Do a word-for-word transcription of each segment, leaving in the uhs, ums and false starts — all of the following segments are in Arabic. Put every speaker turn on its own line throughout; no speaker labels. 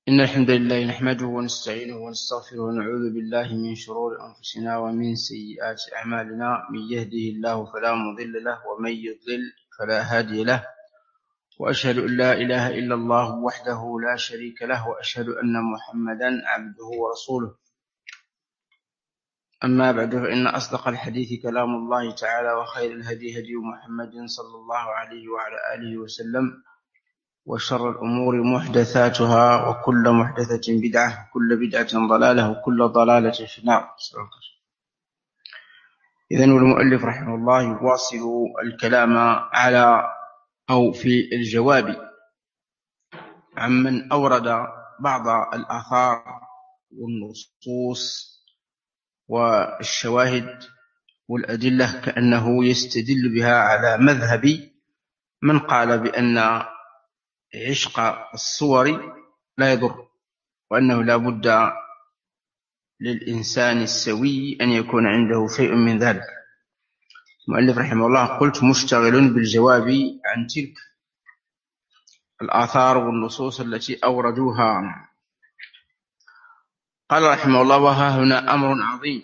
إن الحمد لله نحمده ونستعينه ونستغفره ونعوذ بالله من شرور أنفسنا ومن سيئات أعمالنا. من يهده الله فلا مضل له ومن يضلل فلا هادي له، وأشهد أن لا إله إلا الله وحده لا شريك له، وأشهد أن محمدا عبده ورسوله. أما بعد، فإن أصدق الحديث كلام الله تعالى، وخير الهدي هدي محمد صلى الله عليه وعلى آله وسلم، وشر الأمور محدثاتها، وكل محدثة بدعة، وكل بدعة ضلالة، وكل ضلالة في النار. إذن المؤلف رحمه الله يواصل الكلام على أو في الجواب عمن أورد بعض الآثار والنصوص والشواهد والأدلة كأنه يستدل بها على مذهب من قال بأن عشق الصور لا يضر، وأنه لا بد للإنسان السوي أن يكون عنده شيء من ذلك. المؤلف رحمه الله قلت مشتغل بالجواب عن تلك الآثار والنصوص التي أوردوها. قال رحمه الله: وها هنا أمر عظيم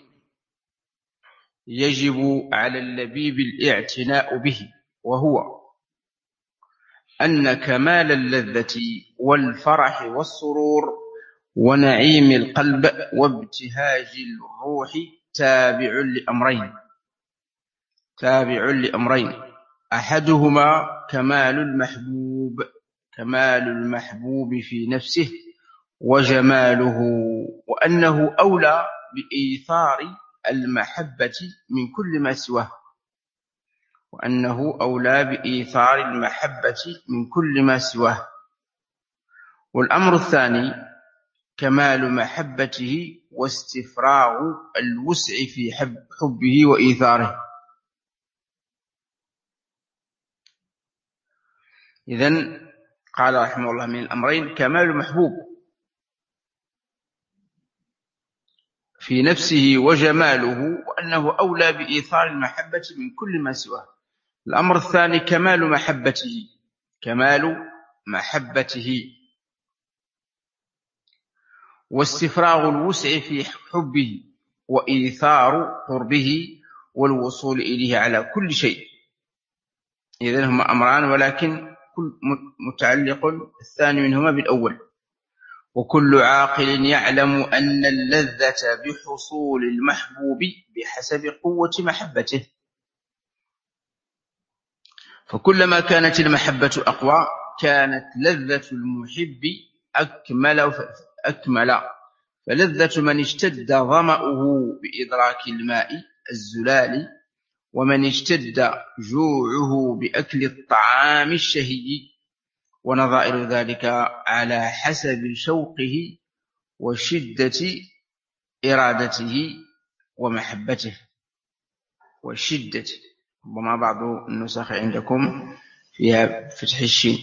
يجب على اللبيب الاعتناء به، وهو أن كمال اللذة والفرح والسرور ونعيم القلب وابتهاج الروح تابع لأمرين تابع لأمرين أحدهما كمال المحبوب كمال المحبوب في نفسه وجماله، وأنه أولى بإيثار المحبة من كل ما سواه وأنه أولى بإيثار المحبة من كل ما سواه والأمر الثاني كمال محبته واستفراغ الوسع في حبه وإيثاره. إذن قال رحمه الله: من الأمرين كمال المحبوب في نفسه وجماله، وأنه أولى بإيثار المحبة من كل ما سواه. الأمر الثاني كمال محبته كمال محبته واستفراغ الوسع في حبه وإيثار قربه والوصول إليه على كل شيء. إذن هما أمران، ولكن كل متعلق الثاني منهما بالأول. وكل عاقل يعلم أن اللذة بحصول المحبوب بحسب قوة محبته، فكلما كانت المحبة أقوى كانت لذة المحب أكمل أكمل فلذة من اشتد ظمأه بإدراك الماء الزلال، ومن اشتد جوعه بأكل الطعام الشهي، ونظائر ذلك على حسب شوقه وشدة إرادته ومحبته وشدة. ربما بعض النسخ عندكم فيها فتح الشين.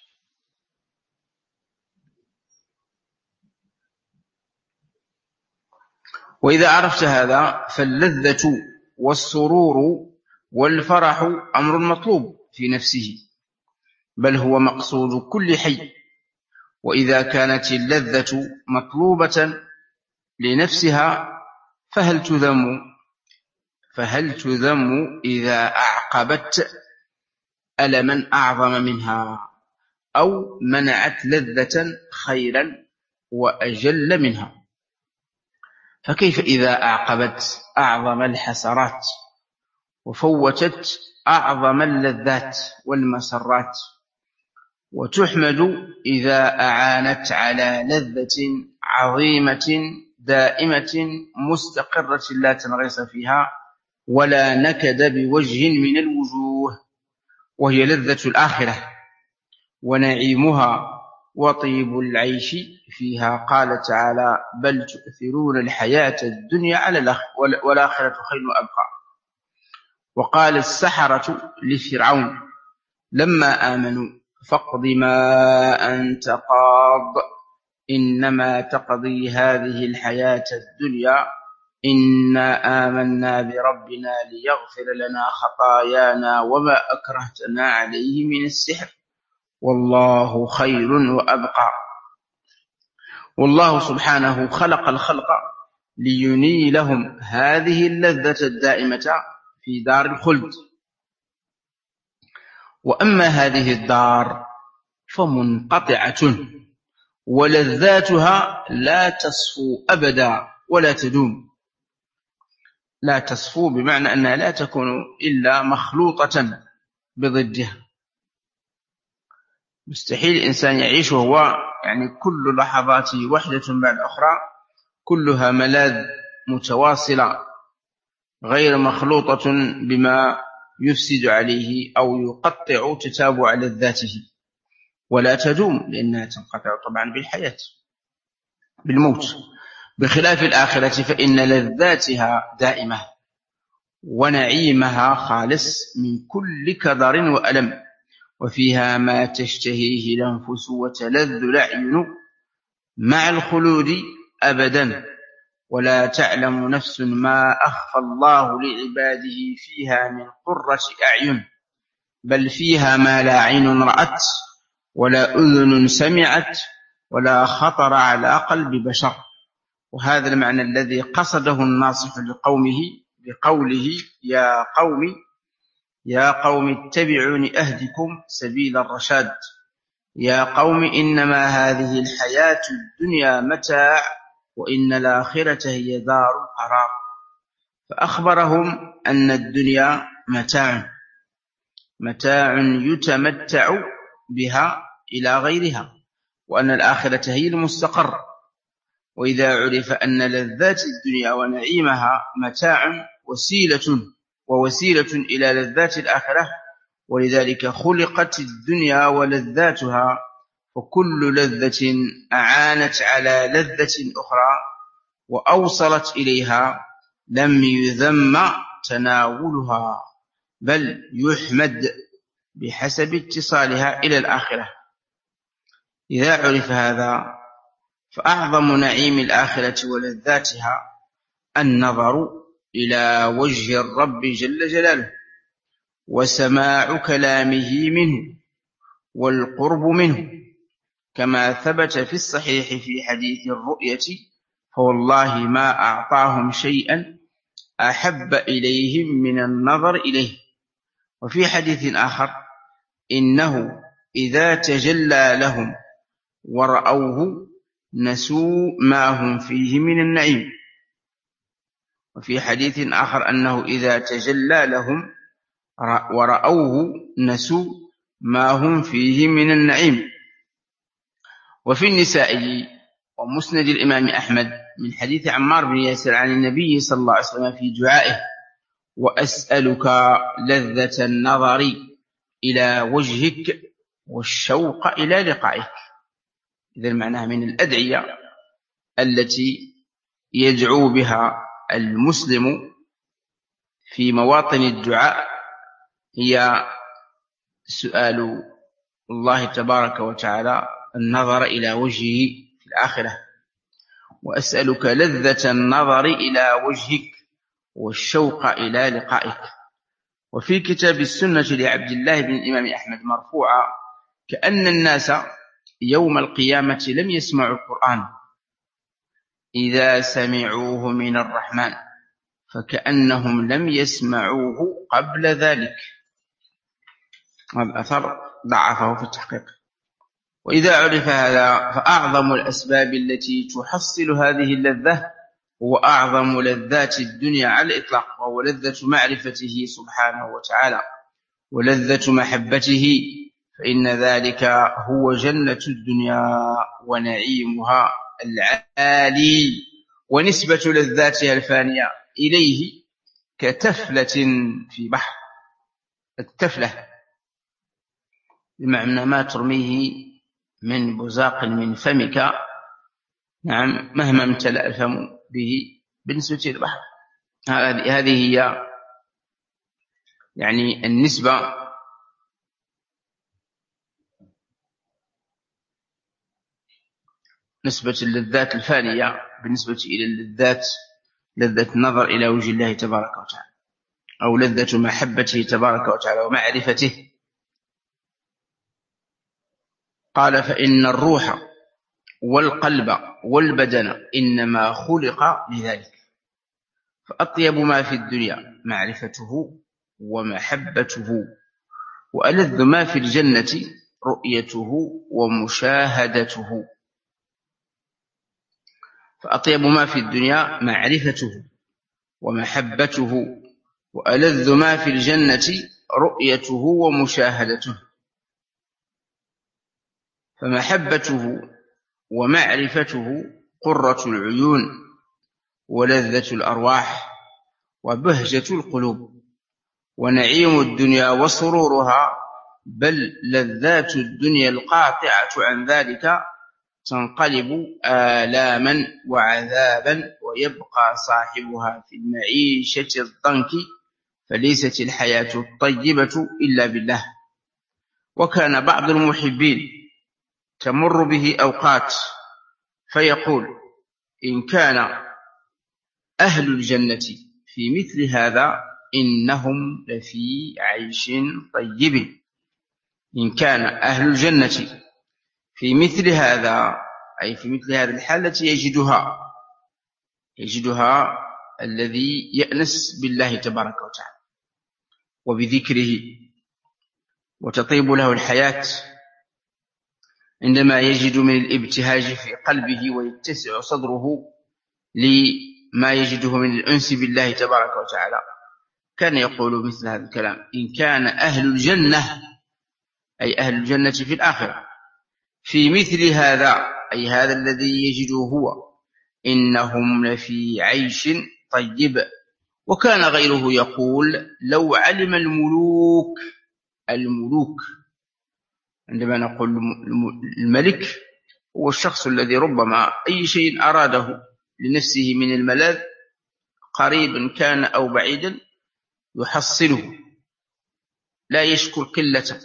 وإذا عرفت هذا فاللذة والسرور والفرح أمر مطلوب في نفسه، بل هو مقصود كل حي. وإذا كانت اللذة مطلوبة لنفسها فهل تذم فهل تذم إذا أعقبت ألما أعظم منها أو منعت لذة خيرا وأجل منها؟ فكيف إذا أعقبت أعظم الحسرات وفوتت أعظم اللذات والمسرات؟ وتحمد إذا أعانت على لذة عظيمة دائمة مستقرة لا تنغص فيها ولا نكد بوجه من الوجوه، وهي لذة الآخرة ونعيمها وطيب العيش فيها. قال تعالى: بل تؤثرون الحياة الدنيا على والآخرة خير وأبقى. وقال السحرة لفرعون لما آمنوا: فاقض ما أنت قاض إنما تقضي هذه الحياة الدنيا إنا آمنا بربنا ليغفر لنا خطايانا وما أكرهتنا عليه من السحر والله خير وأبقى. والله سبحانه خلق الخلق لينيلهم هذه اللذة الدائمة في دار الخلد. وأما هذه الدار فمنقطعة ولذاتها لا تصفو أبدا ولا تدوم. لا تصفو بمعنى أنها لا تكون إلا مخلوطة بضدها. مستحيل الإنسان يعيش وهو يعني كل لحظاته وحدة بعد أخرى كلها ملاذ متواصلة غير مخلوطة بما يفسد عليه أو يقطع تتابع لذاته، ولا تدوم لأنها تنقطع طبعا بالحياة بالموت، بخلاف الآخرة فإن لذاتها دائمة ونعيمها خالص من كل كدر وألم، وفيها ما تشتهيه الأنفس وتلذ الأعين مع الخلود أبدا، ولا تعلم نفس ما أخفى الله لعباده فيها من قرة أعين، بل فيها ما لا عين رأت ولا أذن سمعت ولا خطر على قلب بشر. وهذا المعنى الذي قصده الناصح لقومه بقوله يا قوم يا قوم اتبعوني أهدكم سبيل الرشاد. يا قوم إنما هذه الحياة الدنيا متاع وإن الآخرة هي دار القرار. فأخبرهم أن الدنيا متاع متاع يتمتع بها إلى غيرها، وأن الآخرة هي المستقر. وإذا عرف أن لذات الدنيا ونعيمها متاع وسيلة ووسيلة إلى لذات الآخرة، ولذلك خلقت الدنيا ولذاتها، وكل لذة أعانت على لذة أخرى وأوصلت إليها لم يذم تناولها بل يحمد بحسب اتصالها إلى الآخرة. إذا عرف هذا فأعظم نعيم الآخرة ولذاتها النظر إلى وجه الرب جل جلاله وسماع كلامه منه والقرب منه، كما ثبت في الصحيح في حديث الرؤية فوالله ما أعطاهم شيئا أحب إليهم من النظر إليه. وفي حديث آخر إنه إذا تجلى لهم ورأوه نسوا ما هم فيه من النعيم. وفي حديث آخر أنه إذا تجلى لهم ورأوه نسوا ما هم فيه من النعيم. وفي النسائي ومسند الإمام أحمد من حديث عمار بن ياسر عن النبي صلى الله عليه وسلم في دعائه وأسألك لذة النظر إلى وجهك والشوق إلى لقائك. إذا معناها من الأدعية التي يدعو بها المسلم في مواطن الدعاء هي سؤال الله تبارك وتعالى النظر إلى وجهه في الآخرة. وأسألك لذة النظر إلى وجهك والشوق إلى لقائك. وفي كتاب السنة لعبد الله بن الإمام أحمد مرفوعا كأن الناس يوم القيامة لم يسمعوا القرآن إذا سمعوه من الرحمن فكأنهم لم يسمعوه قبل ذلك. هذا أثر ضعفه في التحقيق. وإذا عرف هذا فأعظم الأسباب التي تحصل هذه اللذة هو أعظم لذات الدنيا على الإطلاق، وهو لذة معرفته سبحانه وتعالى ولذة محبته، فإن ذلك هو جنة الدنيا ونعيمها العالي، ونسبة لذاتها الفانية إليه كتفلة في بحر. التفلة بمعنى ما ترميه من بزاق من فمك، نعم، مهما امتلأ الفم به بالنسبة للبحر. هذه هي يعني النسبة نسبة اللذات الفانية بالنسبة إلى اللذات لذة النظر إلى وجه الله تبارك وتعالى، أو لذة محبته تبارك وتعالى ومعرفته. قال فإن الروح والقلب والبدن إنما خلق لذلك. فأطيب ما في الدنيا معرفته ومحبته، وألذ ما في الجنة رؤيته ومشاهدته. فأطيب ما في الدنيا معرفته ومحبته، وألذ ما في الجنة رؤيته ومشاهدته. فمحبته ومعرفته قرة العيون ولذة الأرواح وبهجة القلوب ونعيم الدنيا وسرورها، بل لذات الدنيا القاطعة عن ذلك تنقلب آلاما وعذابا، ويبقى صاحبها في المعيشة الضنك، فليست الحياة الطيبة إلا بالله. وكان بعض المحبين تمر به أوقات فيقول: إن كان أهل الجنة في مثل هذا إنهم لفي عيش طيب. إن كان أهل الجنة في مثل هذا، أي في مثل هذه الحالة يجدها يجدها الذي يأنس بالله تبارك وتعالى وبذكره، وتطيب له الحياة عندما يجد من الابتهاج في قلبه ويتسع صدره لما يجده من الأنس بالله تبارك وتعالى. كان يقول مثل هذا الكلام: إن كان أهل الجنة، أي أهل الجنة في الآخرة، في مثل هذا، أي هذا الذي يجده هو، إنهم لفي عيش طيب. وكان غيره يقول: لو علم الملوك الملوك عندما نقول الملك هو الشخص الذي ربما أي شيء أراده لنفسه من الملاذ قريبا كان أو بعيدا يحصله، لا يشكر قلة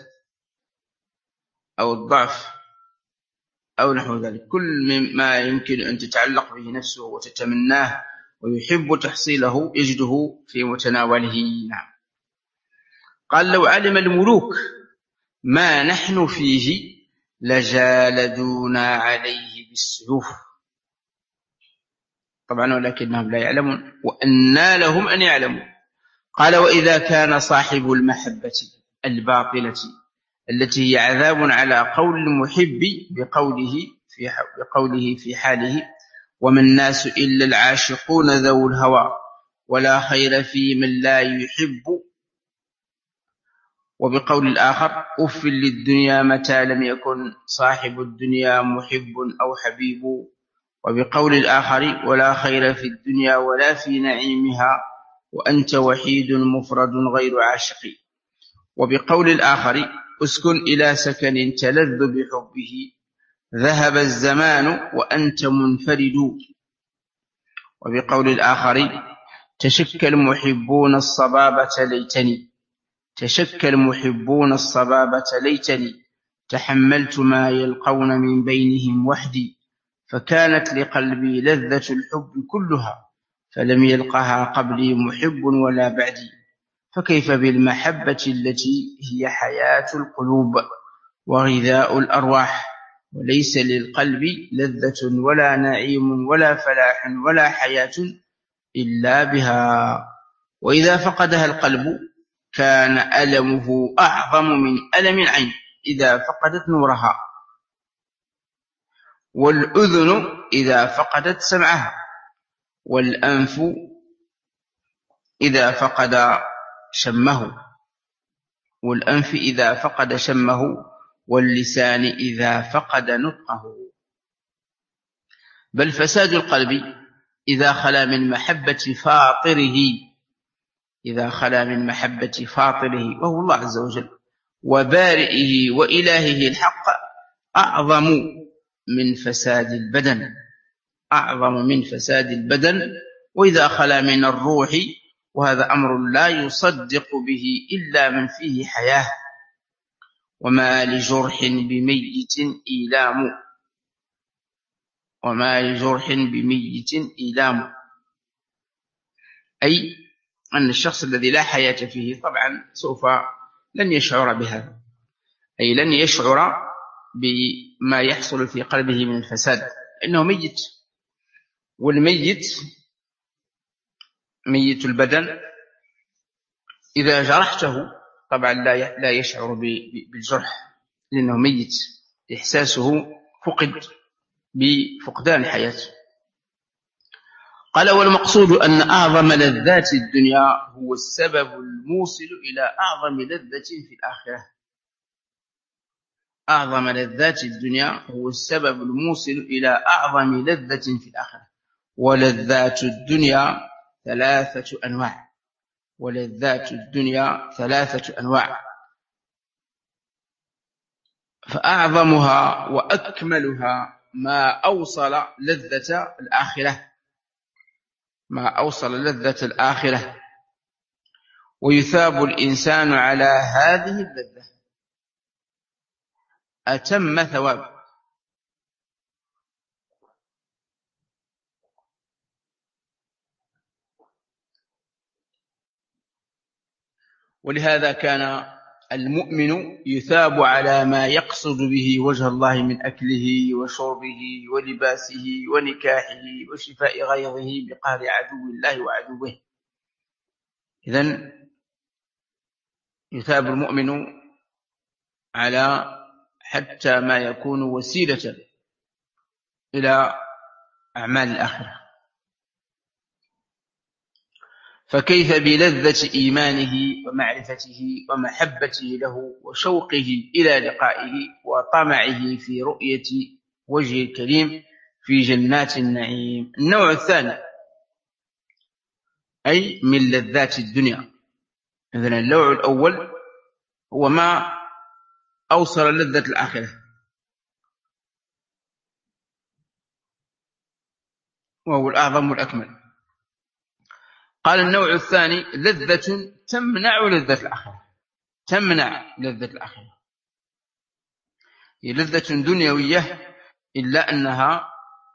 أو الضعف أو نحو ذلك. كل ما يمكن أن تتعلق به نفسه وتتمناه ويحب تحصيله يجده في متناوله. نعم. قال: لو علم الملوك ما نحن فيه لجالدونا عليه بالسيوف. طبعا ولكنهم لا يعلمون، وأنى لهم أن يعلموا. قال: وإذا كان صاحب المحبة الباطلة التي هي عذاب على قول المحب بقوله في بقوله في حاله: وما الناس إلا العاشقون ذو الهوى ولا خير في من لا يحب. وبقول الآخر: أف للدنيا متى لم يكن صاحب الدنيا محب أو حبيب. وبقول الآخر: ولا خير في الدنيا ولا في نعيمها وأنت وحيد مفرد غير عاشق. وبقول الآخر: اسكن إلى سكن تلذ بحبه ذهب الزمان وأنت منفرد. وبقول الآخر: تشك المحبون الصبابة ليتني تشك المحبون الصبابة ليتني تحملت ما يلقون من بينهم وحدي، فكانت لقلبي لذة الحب كلها فلم يلقها قبلي محب ولا بعدي. فكيف بالمحبة التي هي حياة القلوب وغذاء الأرواح، وليس للقلب لذة ولا نعيم ولا فلاح ولا حياة إلا بها. وإذا فقدها القلب كان ألمه أعظم من ألم العين إذا فقدت نورها، والأذن إذا فقدت سمعها، والأنف إذا فقد شمه والأنف إذا فقد شمه واللسان إذا فقد نطقه. بل فساد القلب إذا خلا من محبة فاطره إذا خلا من محبة فاطره وهو الله عز وجل وبارئه وإلهه الحق أعظم من فساد البدن أعظم من فساد البدن وإذا خلا من الروح، وهذا أمر لا يصدق به إلا من فيه حياة. وما لجرح بميت إيلام وما لجرح بميت إيلام أي أن الشخص الذي لا حياة فيه طبعا سوف لن يشعر بهذا، أي لن يشعر ما يحصل في قلبه من الفساد، إنه ميت، والميت ميت البدن إذا جرحته طبعا لا يشعر بالجرح لأنه ميت، إحساسه فقد بفقدان حياته. قال والمقصود أن أعظم لذات الدنيا هو السبب الموصل إلى أعظم لذة في الآخرة. أعظم لذات الدنيا هو السبب الموصل إلى أعظم لذة في الآخرة. ولذات الدنيا ثلاثة أنواع ولذات الدنيا ثلاثة أنواع فأعظمها وأكملها ما أوصل لذة الآخرة ما أوصل لذة الآخرة ويثاب الإنسان على هذه اللذة أتم ثواب. ولهذا كان المؤمن يثاب على ما يقصد به وجه الله من أكله وشربه ولباسه ونكاحه وشفاء غيظه بقهر عدو الله وعدوه. إذن يثاب المؤمن على حتى ما يكون وسيلة إلى أعمال الآخرة. فكيف بلذة إيمانه ومعرفته ومحبته له وشوقه إلى لقائه وطمعه في رؤية وجه الكريم في جنات النعيم. النوع الثاني أي من لذات الدنيا. إذن النوع الأول هو ما أوصل لذة الآخرة، وهو الأعظم والأكمل. قال النوع الثاني لذة تمنع لذة الآخرة تمنع لذة الآخرة هي لذة دنيوية إلا أنها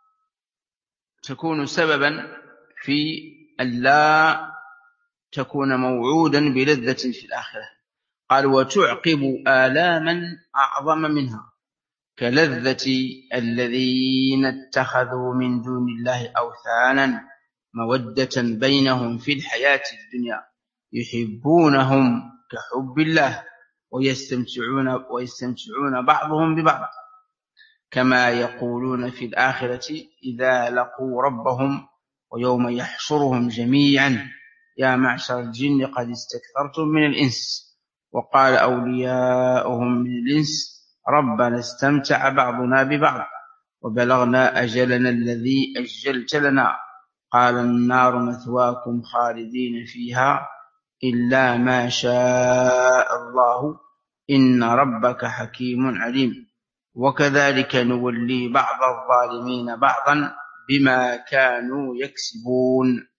تكون سببا في أن لا تكون موعودا بلذة في الآخرة. قال وتعقب آلاما أعظم منها كلذة الذين اتخذوا من دون الله أوثانا مودة بينهم في الحياة الدنيا يحبونهم كحب الله ويستمتعون, ويستمتعون بعضهم ببعض كما يقولون في الآخرة إذا لقوا ربهم ويوم يحشرهم جميعا يا معشر الجن قد استكثرتم من الإنس وقال أولياؤهم من الإنس ربنا استمتع بعضنا ببعض وبلغنا أجلنا الذي أجلت لنا قال النار مثواكم خالدين فيها إلا ما شاء الله إن ربك حكيم عليم وكذلك نولي بعض الظالمين بعضا بما كانوا يكسبون.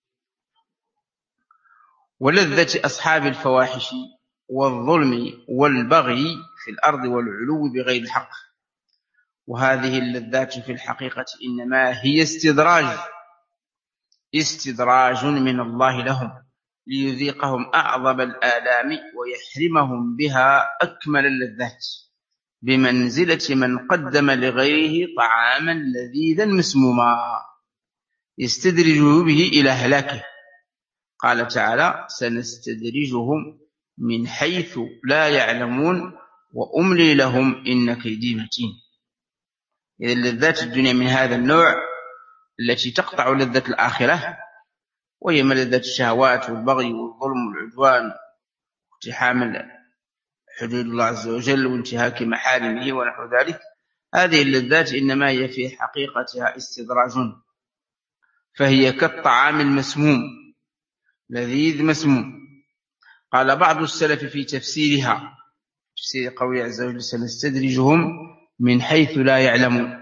ولذة أصحاب الفواحش والظلم والبغي في الأرض والعلو بغير الحق. وهذه اللذات في الحقيقة إنما هي استدراج استدراج من الله لهم ليذيقهم أعظم الآلام ويحرمهم بها أكمل اللذات بمنزلة من قدم لغيره طعاما لذيذا مسموما يستدرجه به إلى هلاكه. قال تعالى سنستدرجهم من حيث لا يعلمون وأملي لهم إن كيدي متين. إذا اللذات الدنيا من هذا النوع التي تقطع لذة الآخرة وهي ملذة الشهوات والبغي والظلم والعدوان واقتحام حدود الله عز وجل وانتهاك محارمه ونحو ذلك. هذه اللذات إنما هي في حقيقتها استدراج، فهي كالطعام المسموم لذيذ مسموم. قال بعض السلف في تفسيرها تفسير قوله عز وجل سنستدرجهم من حيث لا يعلمون.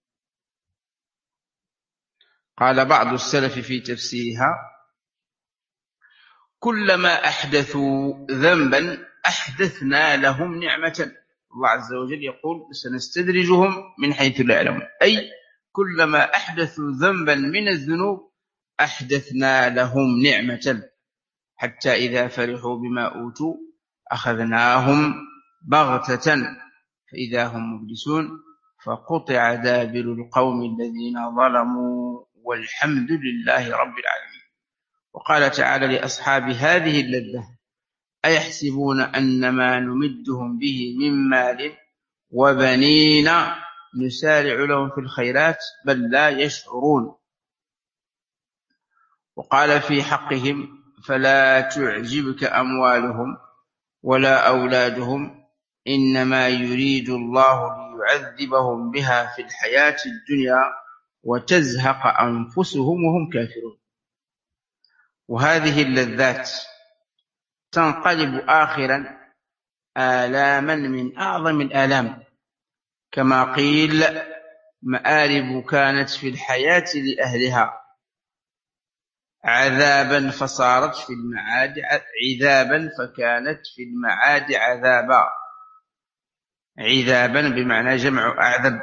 قال بعض السلف في تفسيرها كلما أحدثوا ذنبا أحدثنا لهم نعمة. الله عز وجل يقول سنستدرجهم من حيث لا يعلمون، أي كلما أحدثوا ذنبا من الذنوب أحدثنا لهم نعمة حتى إذا فرحوا بما أوتوا أخذناهم بغتة فإذا هم مبلسون. فقطع دابر القوم الذين ظلموا والحمد لله رب العالمين. وقال تعالى لأصحاب هذه اللذة أيحسبون أن ما نمدهم به من مال وبنين نسارع لهم في الخيرات بل لا يشعرون. وقال في حقهم فلا تعجبك أموالهم ولا أولادهم إنما يريد الله ليعذبهم بها في الحياة الدنيا وتزهق أنفسهم وهم كافرون. وهذه اللذات تنقلب آخرا آلاما من أعظم الآلام، كما قيل مآرب كانت في الحياة لأهلها عذابا فصارت في المعاد عذابا فكانت في المعاد عذابا. عذابا بمعنى جمع أعذب.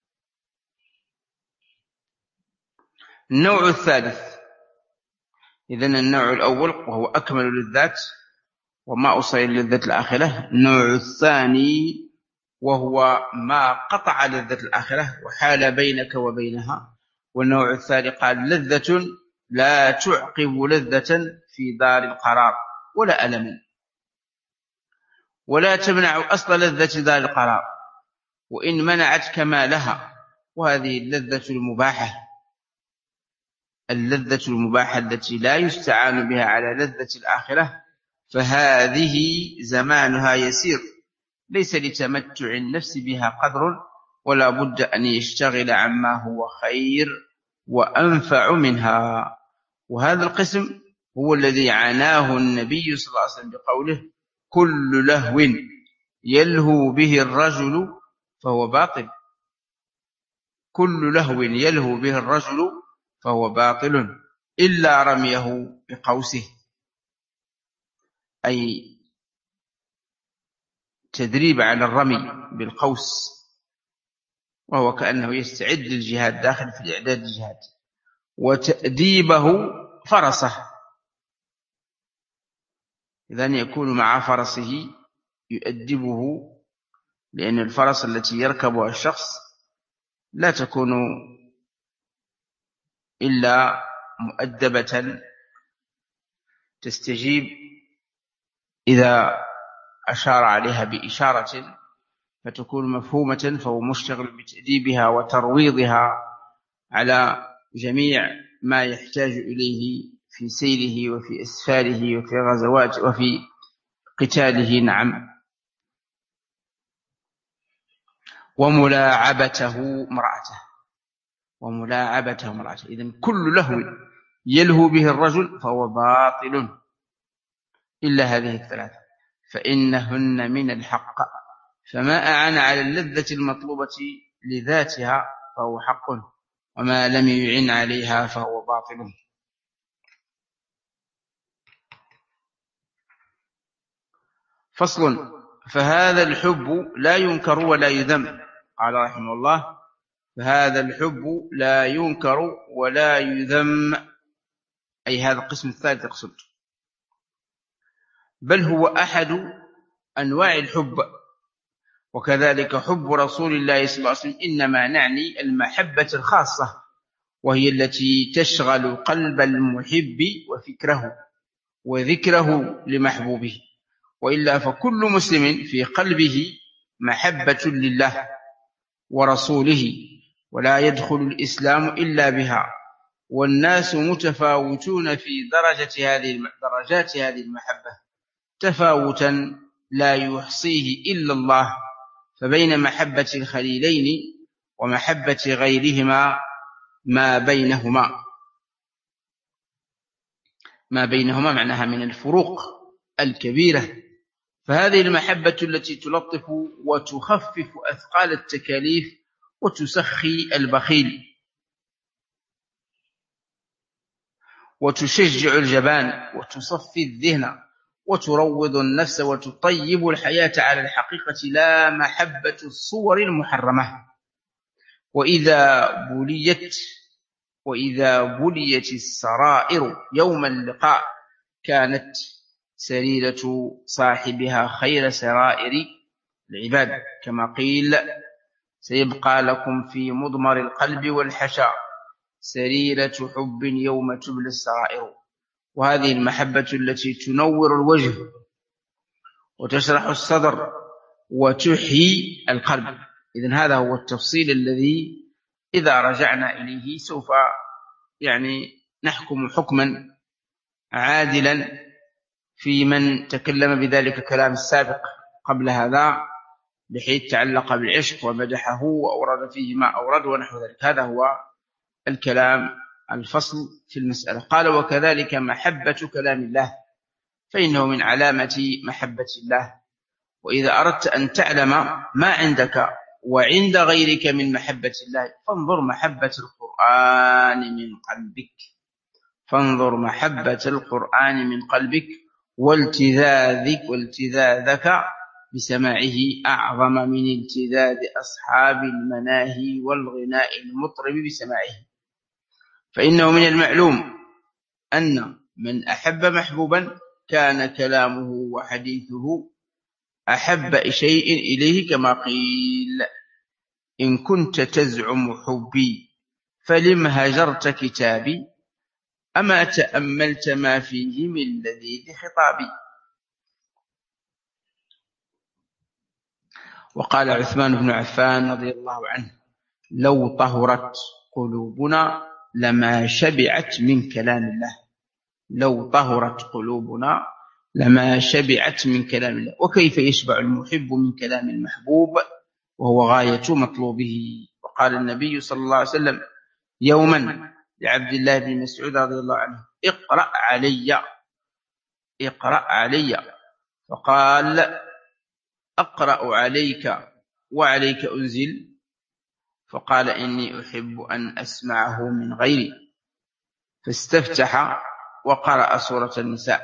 النوع الثالث، إذن النوع الأول وهو أكمل للذات وما أوصي للذة الآخرة. النوع الثاني وهو ما قطع لذة الآخرة وحال بينك وبينها. والنوع الثاني قال لذة لا تعقب لذة في دار القرار ولا ألم، ولا تمنع أصل لذة دار القرار وإن منعت كمالها. وهذه اللذة المباحة، اللذة المباحة التي لا يستعان بها على لذة الآخرة، فهذه زمانها يسير ليس لتمتع النفس بها قدر، ولا بد أن يشتغل عما هو خير وأنفع منها. وهذا القسم هو الذي عناه النبي صلى الله عليه وسلم بقوله كل لهو يلهو به الرجل فهو باطل. كل لهو يلهو به الرجل فهو باطل إلا رميه بقوسه، أي تدريب على الرمي بالقوس، وهو كأنه يستعد للجهاد داخل في الإعداد للجهاد. وتأديبه فرسه، إذن يكون مع فرسه يؤدبه، لأن الفرس التي يركبها الشخص لا تكون إلا مؤدبة تستجيب إذا أشار عليها بإشارة فتكون مفهومة، فهو مشتغل بتأديبها وترويضها على جميع ما يحتاج إليه في سيره وفي أسفاره وفي غزوات وفي قتاله. نعم. وملاعبته امرأته وملاعبته امرأته إذن كل لهو يلهو به الرجل فهو باطل إلا هذه الثلاثة، فإنهن من الحق، فما أعان على اللذة المطلوبة لذاتها فهو حق، وما لم يعن عليها فهو باطل. فصل. فهذا الحب لا ينكر ولا يذم. قال رحمه الله فهذا الحب لا ينكر ولا يذم، أي هذا القسم الثالث يقصد، بل هو أحد أنواع الحب. وكذلك حب رسول الله صلى الله عليه وسلم إنما نعني المحبة الخاصة، وهي التي تشغل قلب المحب وفكره وذكره لمحبوبه، وإلا فكل مسلم في قلبه محبة لله ورسوله، ولا يدخل الإسلام إلا بها. والناس متفاوتون في درجة هذه درجات هذه المحبة تفاوتا لا يحصيه إلا الله. فبين محبة الخليلين ومحبة غيرهما ما بينهما ما بينهما معناها من الفروق الكبيرة. فهذه المحبة التي تلطف وتخفف أثقال التكاليف وتسخي البخيل وتشجع الجبان وتصفي الذهن وتروض النفس وتطيب الحياة على الحقيقة، لا محبة الصور المحرمة. وإذا بليت وإذا بليت السرائر يوم اللقاء كانت سريرة صاحبها خير سرائر العباد، كما قيل سيبقى لكم في مضمر القلب والحشا سريرة حب يوم تبلى السرائر. وهذه المحبة التي تنور الوجه وتشرح الصدر وتحيي القلب. إذن هذا هو التفصيل الذي إذا رجعنا إليه سوف يعني نحكم حكما عادلا في من تكلم بذلك كلام السابق قبل هذا، بحيث تعلق بالعشق ومدحه وأورد فيه ما أورد ونحو ذلك. هذا هو الكلام الفصل في المسألة. قال: وكذلك محبة كلام الله فإنه من علامة محبة الله. وإذا أردت أن تعلم ما عندك وعند غيرك من محبة الله فانظر محبة القرآن من قلبك فانظر محبة القرآن من قلبك والتذاذك والتذاذك بسماعه أعظم من التذاذ أصحاب المناهي والغناء المطرب بسماعه. فإنه من المعلوم أن من أحب محبوبا كان كلامه وحديثه أحب شيء إليه، كما قيل: إن كنت تزعم حبي فلم هجرت كتابي أما تأملت ما فيه من لذيذ خطابي. وقال عثمان بن عفان رضي الله عنه: لو طهرت قلوبنا لما شبعت من كلام الله. لو طهرت قلوبنا لما شبعت من كلام الله. وكيف يشبع المحب من كلام المحبوب وهو غاية مطلوبه؟ وقال النبي صلى الله عليه وسلم يوما لعبد الله بن مسعود رضي الله عنه: اقرأ علي اقرأ علي فقال: أقرأ عليك وعليك أنزل. فقال: إني أحب أن أسمعه من غيري. فاستفتح وقرأ سورة النساء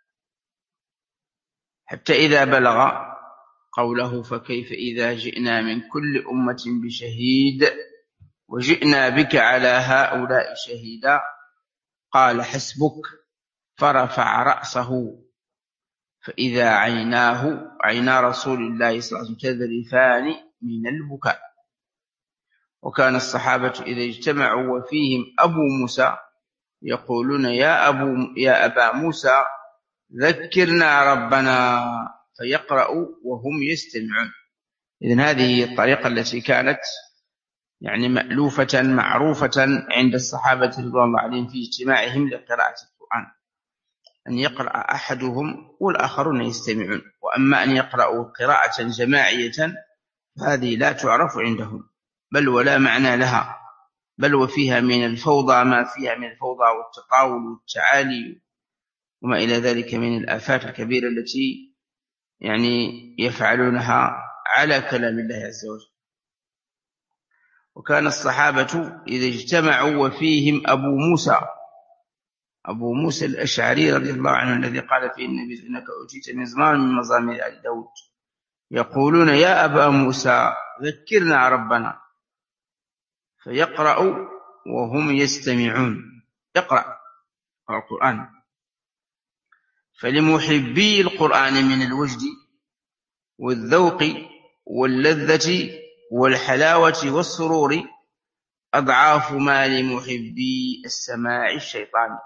حتى إذا بلغ قوله: فكيف إذا جئنا من كل أمة بشهيد وجئنا بك على هؤلاء شهيدا، قال: حسبك. فرفع رأسه فإذا عيناه عينا رسول الله صلى الله عليه وسلم تذرفان من البكاء. وكان الصحابة إذا اجتمعوا وفيهم أبو موسى يقولون: يا أبو يا أبا موسى ذكرنا ربنا، فيقرأ وهم يستمعون. إذن هذه هي الطريقة التي كانت يعني مألوفة معروفة عند الصحابة رضوان الله عليهم في اجتماعهم لقراءة القرآن، أن يقرأ أحدهم والآخرون يستمعون. وأما أن يقرأوا قراءة جماعية هذه لا تعرف عندهم، بل ولا معنى لها، بل وفيها من الفوضى ما فيها من الفوضى والتطاول والتعالي وما إلى ذلك من الآفات الكبيرة التي يعني يفعلونها على كلام الله عز وجل. وكان الصحابة إذا اجتمعوا وفيهم أبو موسى أبو موسى الأشعري رضي الله عنه الذي قال فيه النبي: إنك أوتيت مزمار من مزامير آل داود، يقولون: يا أبا موسى ذكرنا ربنا، فيقرأ وهم يستمعون. يقرأ القرآن. فلمحبي القرآن من الوجد والذوق واللذة والحلاوة والسرور أضعاف ما لمحبي السماع الشيطان.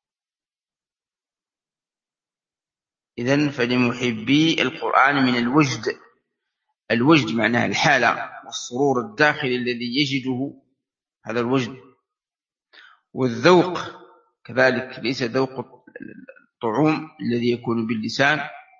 إذن فلمحبي القرآن من الوجد، الوجد معناه الحالة والسرور الداخلي الذي يجده، هذا الوجد. والذوق كذلك ليس ذوق الطعوم الذي يكون باللسان،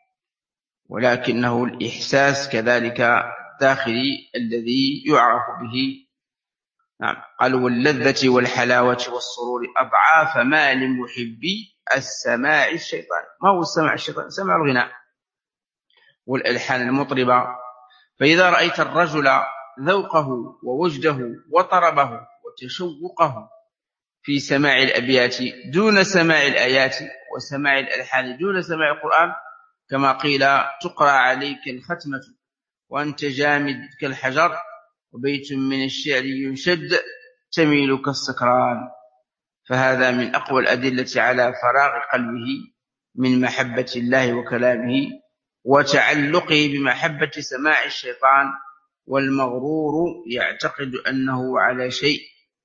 ولكنه الإحساس كذلك الداخلي الذي يعرف به. نعم. قال: واللذة والحلاوة والسرور أضعاف ما لمحبي السماع الشيطان. ما هو السماع الشيطان؟ سمع الغناء والألحان المطربة. فإذا رأيت الرجل ذوقه ووجده وطربه وتشوقه في سماع الأبيات دون سماع الآيات وسماع الألحان دون سماع القرآن، كما قيل: تقرأ عليك الختمة وأنت جامد كالحجر، وبيت من الشعر ينشد تميل كالسكران. فهذا من أقوى الأدلة على فراغ قلبه من محبة الله وكلامه وتعلقه بمحبة سماع الشيطان والمغرور يعتقد أنه على شيء.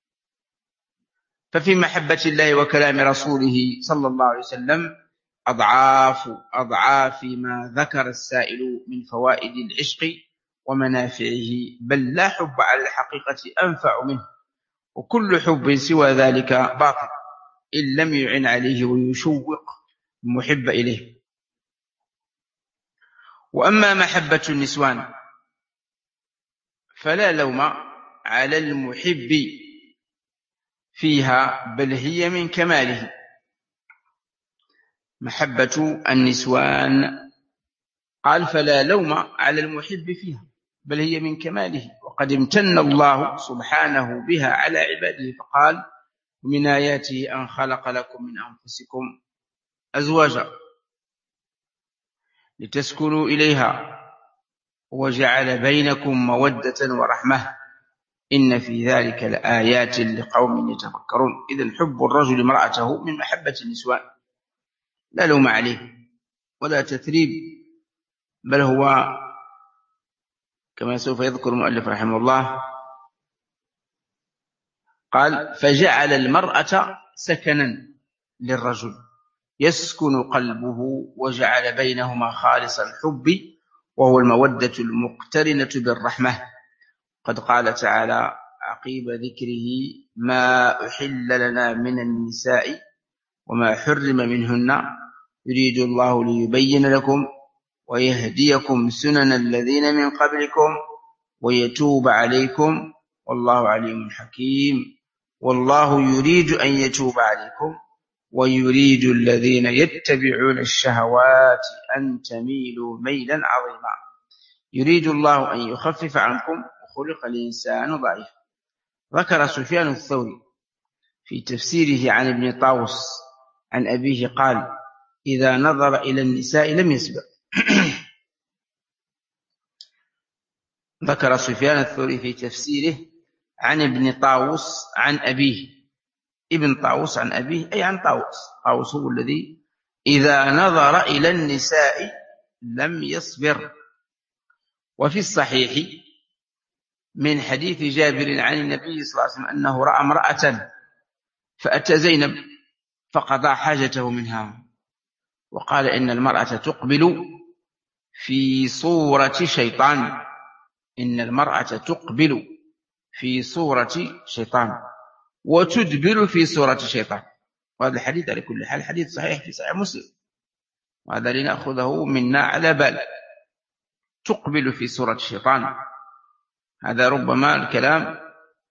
ففي محبة الله وكلام رسوله صلى الله عليه وسلم أضعاف أضعاف ما ذكر السائل من فوائد العشق ومنافعه، بل لا حب على الحقيقة أنفع منه، وكل حب سوى ذلك باطل إن لم يعن عليه ويشوق المحب إليه. وأما محبة النسوان فلا لوم على المحب فيها، بل هي من كماله. محبة النسوان قال فلا لوم على المحب فيها بل هي من كماله، وقد امتن الله سبحانه بها على عباده فقال من آياته أن خلق لكم من أنفسكم أزواجا لتسكنوا إليها وجعل بينكم مودة ورحمة إن في ذلك لآيات لقوم يتفكرون. إذن حب الرجل امرأته من محبة النسوان، لا لوم عليه ولا تثريب، بل هو كما سوف يذكر المؤلف رحمه الله قال فجعل المرأة سكنا للرجل يسكن قلبه، وجعل بينهما خالص الحب وهو المودة المقترنة بالرحمة. قد قال تعالى عقيب ذكره ما أحل لنا من النساء وما حرم منهن يريد الله ليبين لكم ويهديكم سنن الذين من قبلكم ويتوب عليكم والله عليم حكيم. والله يريد أن يتوب عليكم ويريد الذين يتبعون الشهوات أن تميلوا ميلا عظيما. يريد الله أن يخفف عنكم وخلق الإنسان ضعيفا. ذكر سفيان الثوري في تفسيره عن ابن طاووس عن أبيه قال إذا نظر إلى النساء لم يسبق. ذكر سفيان الثوري في تفسيره عن ابن طاووس عن أبيه، ابن طاووس عن أبيه أي عن طاووس. طاووس هو الذي إذا نظر إلى النساء لم يصبر. وفي الصحيح من حديث جابر عن النبي صلى الله عليه وسلم أنه رأى امرأة فأتى زينب فقضى حاجته منها وقال إن المرأة تقبل في صورة شيطان، إن المرأة تقبل في صورة شيطان وتدبر في صورة شيطان. وهذا الحديث على كل حال حديث صحيح في صحيح مسلم، وهذا لنأخذه منا على بال. تقبل في صورة الشيطان، هذا ربما الكلام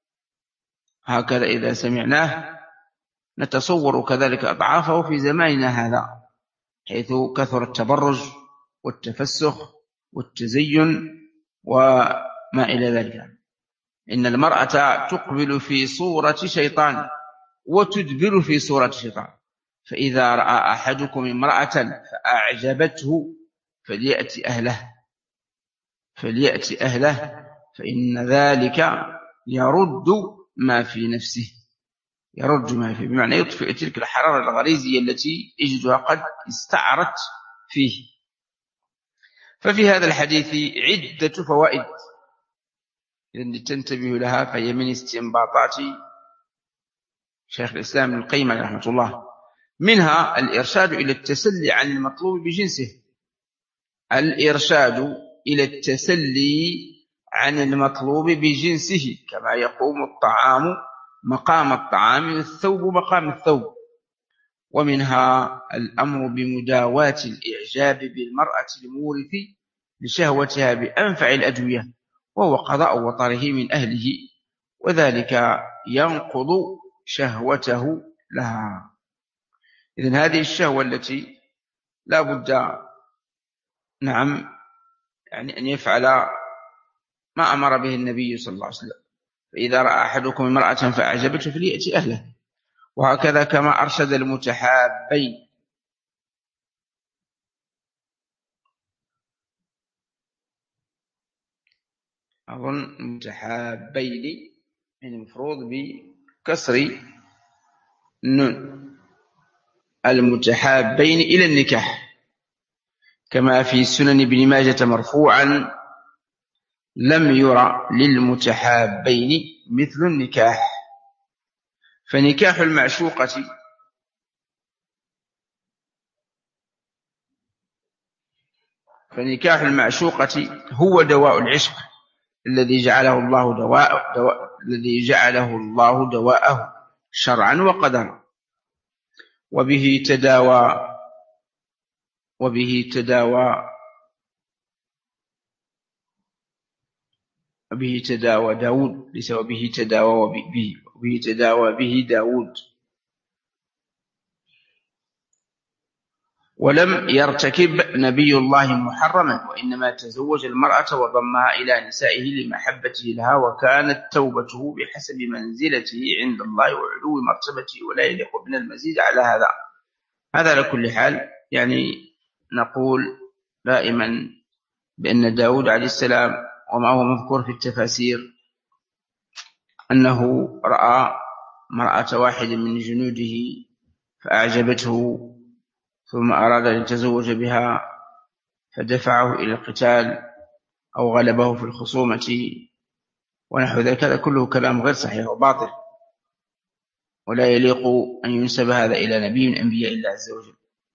هكذا إذا سمعناه نتصور كذلك أضعافه في زماننا هذا، حيث كثر التبرج والتفسخ والتزين وما إلى ذلك. إن المرأة تقبل في صورة شيطان وتدبر في صورة شيطان. فإذا رأى أحدكم امرأة فأعجبته فليأتي أهله فليأتي أهله فإن ذلك يرد ما في نفسه، يرد ما فيه بمعنى يطفئ تلك الحرارة الغريزية التي يجدها قد استعرت فيه. ففي هذا الحديث عدة فوائد إذن تنتبه لها، فهي من استنباطات شيخ الإسلام ابن القيم رحمه الله. منها الإرشاد إلى التسلي عن المطلوب بجنسه، الإرشاد إلى التسلي عن المطلوب بجنسه، كما يقوم الطعام مقام الطعام والثوب مقام الثوب. ومنها الأمر بمداواة الإعجاب بالمرأة المورث لشهوتها بأنفع الأدوية، وهو قضاء وطره من أهله، وذلك ينقض شهوته لها. إذن هذه الشهوة التي لا بد نعم يعني أن يفعل ما أمر به النبي صلى الله عليه وسلم. فإذا رأى أحدكم امرأة فأعجبته فليأتي أهله، وهكذا كما أرشد المتحابين. أظن متحابين من المفروض بكسر النون، المتحابين إلى النكاح، كما في سنن ابن ماجة مرفوعا لم يرى للمتحابين مثل النكاح. فنكاح المعشوقة فنكاح المعشوقة هو دواء العشق الذي جعله الله دواء, دواء الذي جعله الله دواءه شرعا وقدرا، وبه تداوى وبه تداوى وبه تداوى داود ليس وبه تداوى وبه وبه تداوى به داود. ولم يرتكب نبي الله محرما، وإنما تزوج المرأة وضمها إلى نسائه لمحبته لها، وكانت توبته بحسب منزلته عند الله وعلو مرتبته، ولا يليق من المزيد على هذا. هذا على كل حال يعني نقول دائما بأن داود عليه السلام وما هو مذكور في التفاسير أنه رأى مرأة واحد من جنوده فأعجبته، ثم أراد أن يتزوج بها فدفعه إلى القتال أو غلبه في الخصومة ونحو ذلك. هذا كله كلام غير صحيح وباطل، ولا يليق أن ينسب هذا إلى نبي من أنبياء الله عز وجل.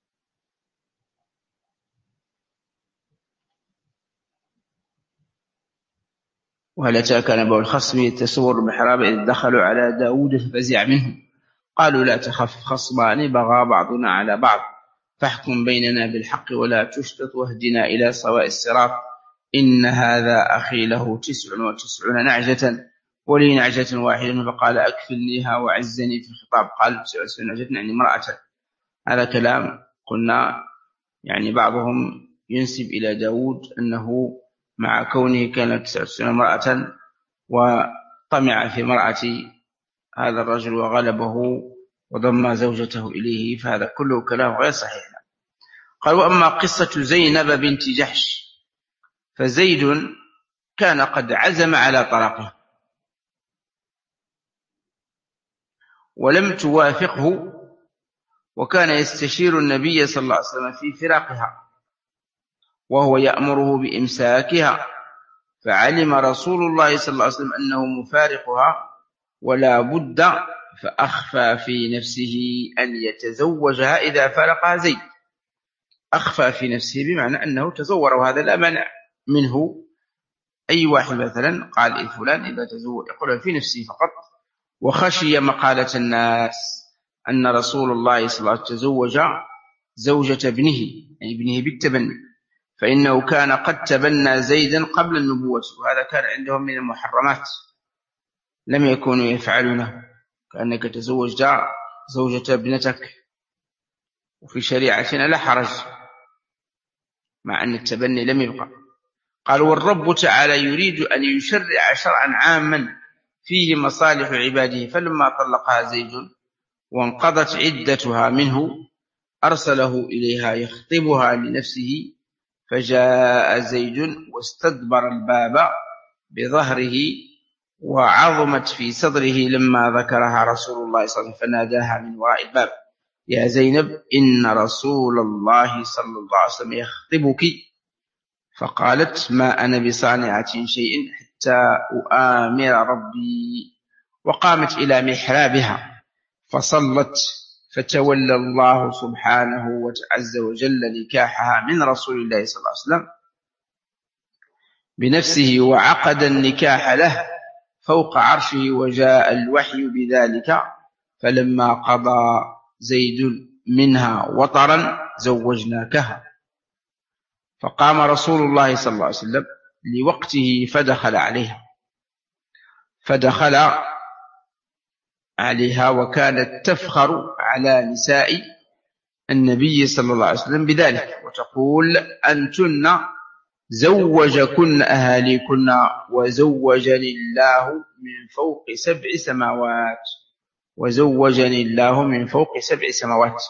وهل أتاك نبأ الخصم يتسور المحراب إذ دخلوا على داود ففزع منهم قالوا لا تخف خصمان بغى بعضنا على بعض فاحكم بيننا بالحق ولا تشتت واهدنا إلى سواء الصراط إن هذا أخي له تسع وتسعون نعجة ولي نعجة واحدة فقال أكفلنيها وعزني في الخطاب قال تسع وتسعون نعجة يعني امرأة. هذا كلام قلنا يعني بعضهم ينسب إلى داود أنه مع كونه كانت تسع وتسعون امرأة وطمع في مرأة هذا الرجل وغلبه وضم زوجته إليه، فهذا كله كلام غير صحيح. قال وأما قصة زينب بنت جحش فزيد كان قد عزم على طلاقها ولم توافقه، وكان يستشير النبي صلى الله عليه وسلم في فراقها وهو يأمره بإمساكها، فعلم رسول الله صلى الله عليه وسلم أنه مفارقها ولا بد فأخفى في نفسه أن يتزوجها إذا فارقها زيد. أخفى في نفسه بمعنى أنه تزور، وهذا لا مانع منه. أي واحد مثلا قال إيه فلان إذا تزوج يقول في نفسه فقط، وخشي مقالة الناس أن رسول الله صلى الله عليه وسلم تزوج زوجة ابنه يعني ابنه بالتبني، فإنه كان قد تبنى زيدا قبل النبوة، وهذا كان عندهم من المحرمات لم يكونوا يفعلونه، كأنك تزوج زوجة ابنتك وفي شريعتنا لا حرج مع أن التبني لم يبقى. قال والرب تعالى يريد أن يشرع شرعا عاما فيه مصالح عباده، فلما طلقها زيد وانقضت عدتها منه أرسله إليها يخطبها لنفسه، فجاء زيد واستدبر الباب بظهره وعظمت في صدره لما ذكرها رسول الله صلى الله عليه وسلم، فناداها من وراء الباب يا زينب إن رسول الله صلى الله عليه وسلم يخطبك، فقالت ما أنا بصانعة شيء حتى أؤامر ربي، وقامت إلى محرابها فصلت، فتولى الله سبحانه وعز وجل نكاحها من رسول الله صلى الله عليه وسلم بنفسه وعقد النكاح له فوق عرشه، وجاء الوحي بذلك، فلما قضى زيد منها وطرا زوجناكها. فقام رسول الله صلى الله عليه وسلم لوقته فدخل عليها فدخل عليها وكانت تفخر على نساء النبي صلى الله عليه وسلم بذلك وتقول أنتن زوجكن أهاليكن وزوجني الله من فوق سبع سماوات وزوجني الله من فوق سبع سماوات.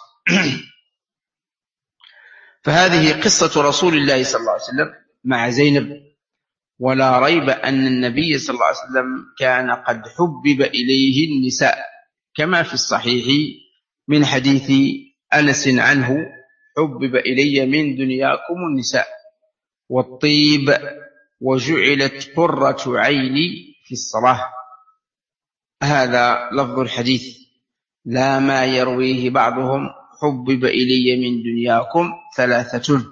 فهذه قصة رسول الله صلى الله عليه وسلم مع زينب، ولا ريب أن النبي صلى الله عليه وسلم كان قد حبب إليه النساء كما في الصحيح من حديث أنس عنه حبب إلي من دنياكم النساء والطيب وجعلت قرة عيني في الصلاة. هذا لفظ الحديث، لا ما يرويه بعضهم حبب إلي من دنياكم ثلاثة،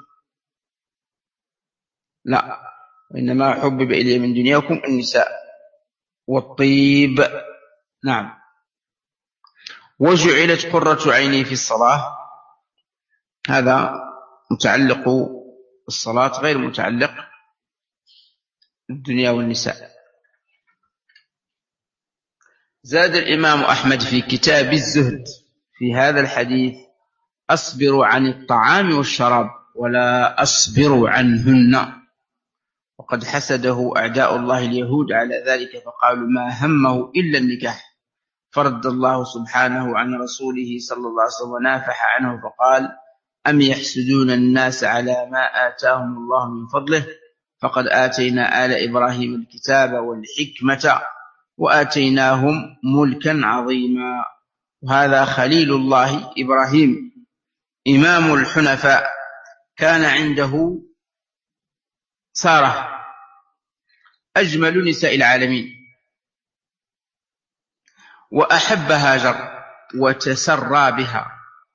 لا، وإنما حبب إلي من دنياكم النساء والطيب. نعم. وجعلت قرة عيني في الصلاة، هذا متعلق الصلاة غير متعلق الدنيا والنساء. زاد الإمام أحمد في كتاب الزهد في هذا الحديث: أصبر عن الطعام والشراب ولا أصبر عنهن. وقد حسده أعداء الله اليهود على ذلك، فقالوا ما همه إلا النكاح، فرد الله سبحانه عن رسوله صلى الله عليه وسلم ونافح عنه فقال: أم يحسدون الناس على ما آتاهم الله من فضله، فقد آتينا آل إبراهيم الكتاب والحكمة وآتيناهم ملكا عظيما. وهذا خليل الله إبراهيم إمام الحنفاء، كان عنده سارة أجمل نساء العالمين، وأحب هاجر وتسرى بها.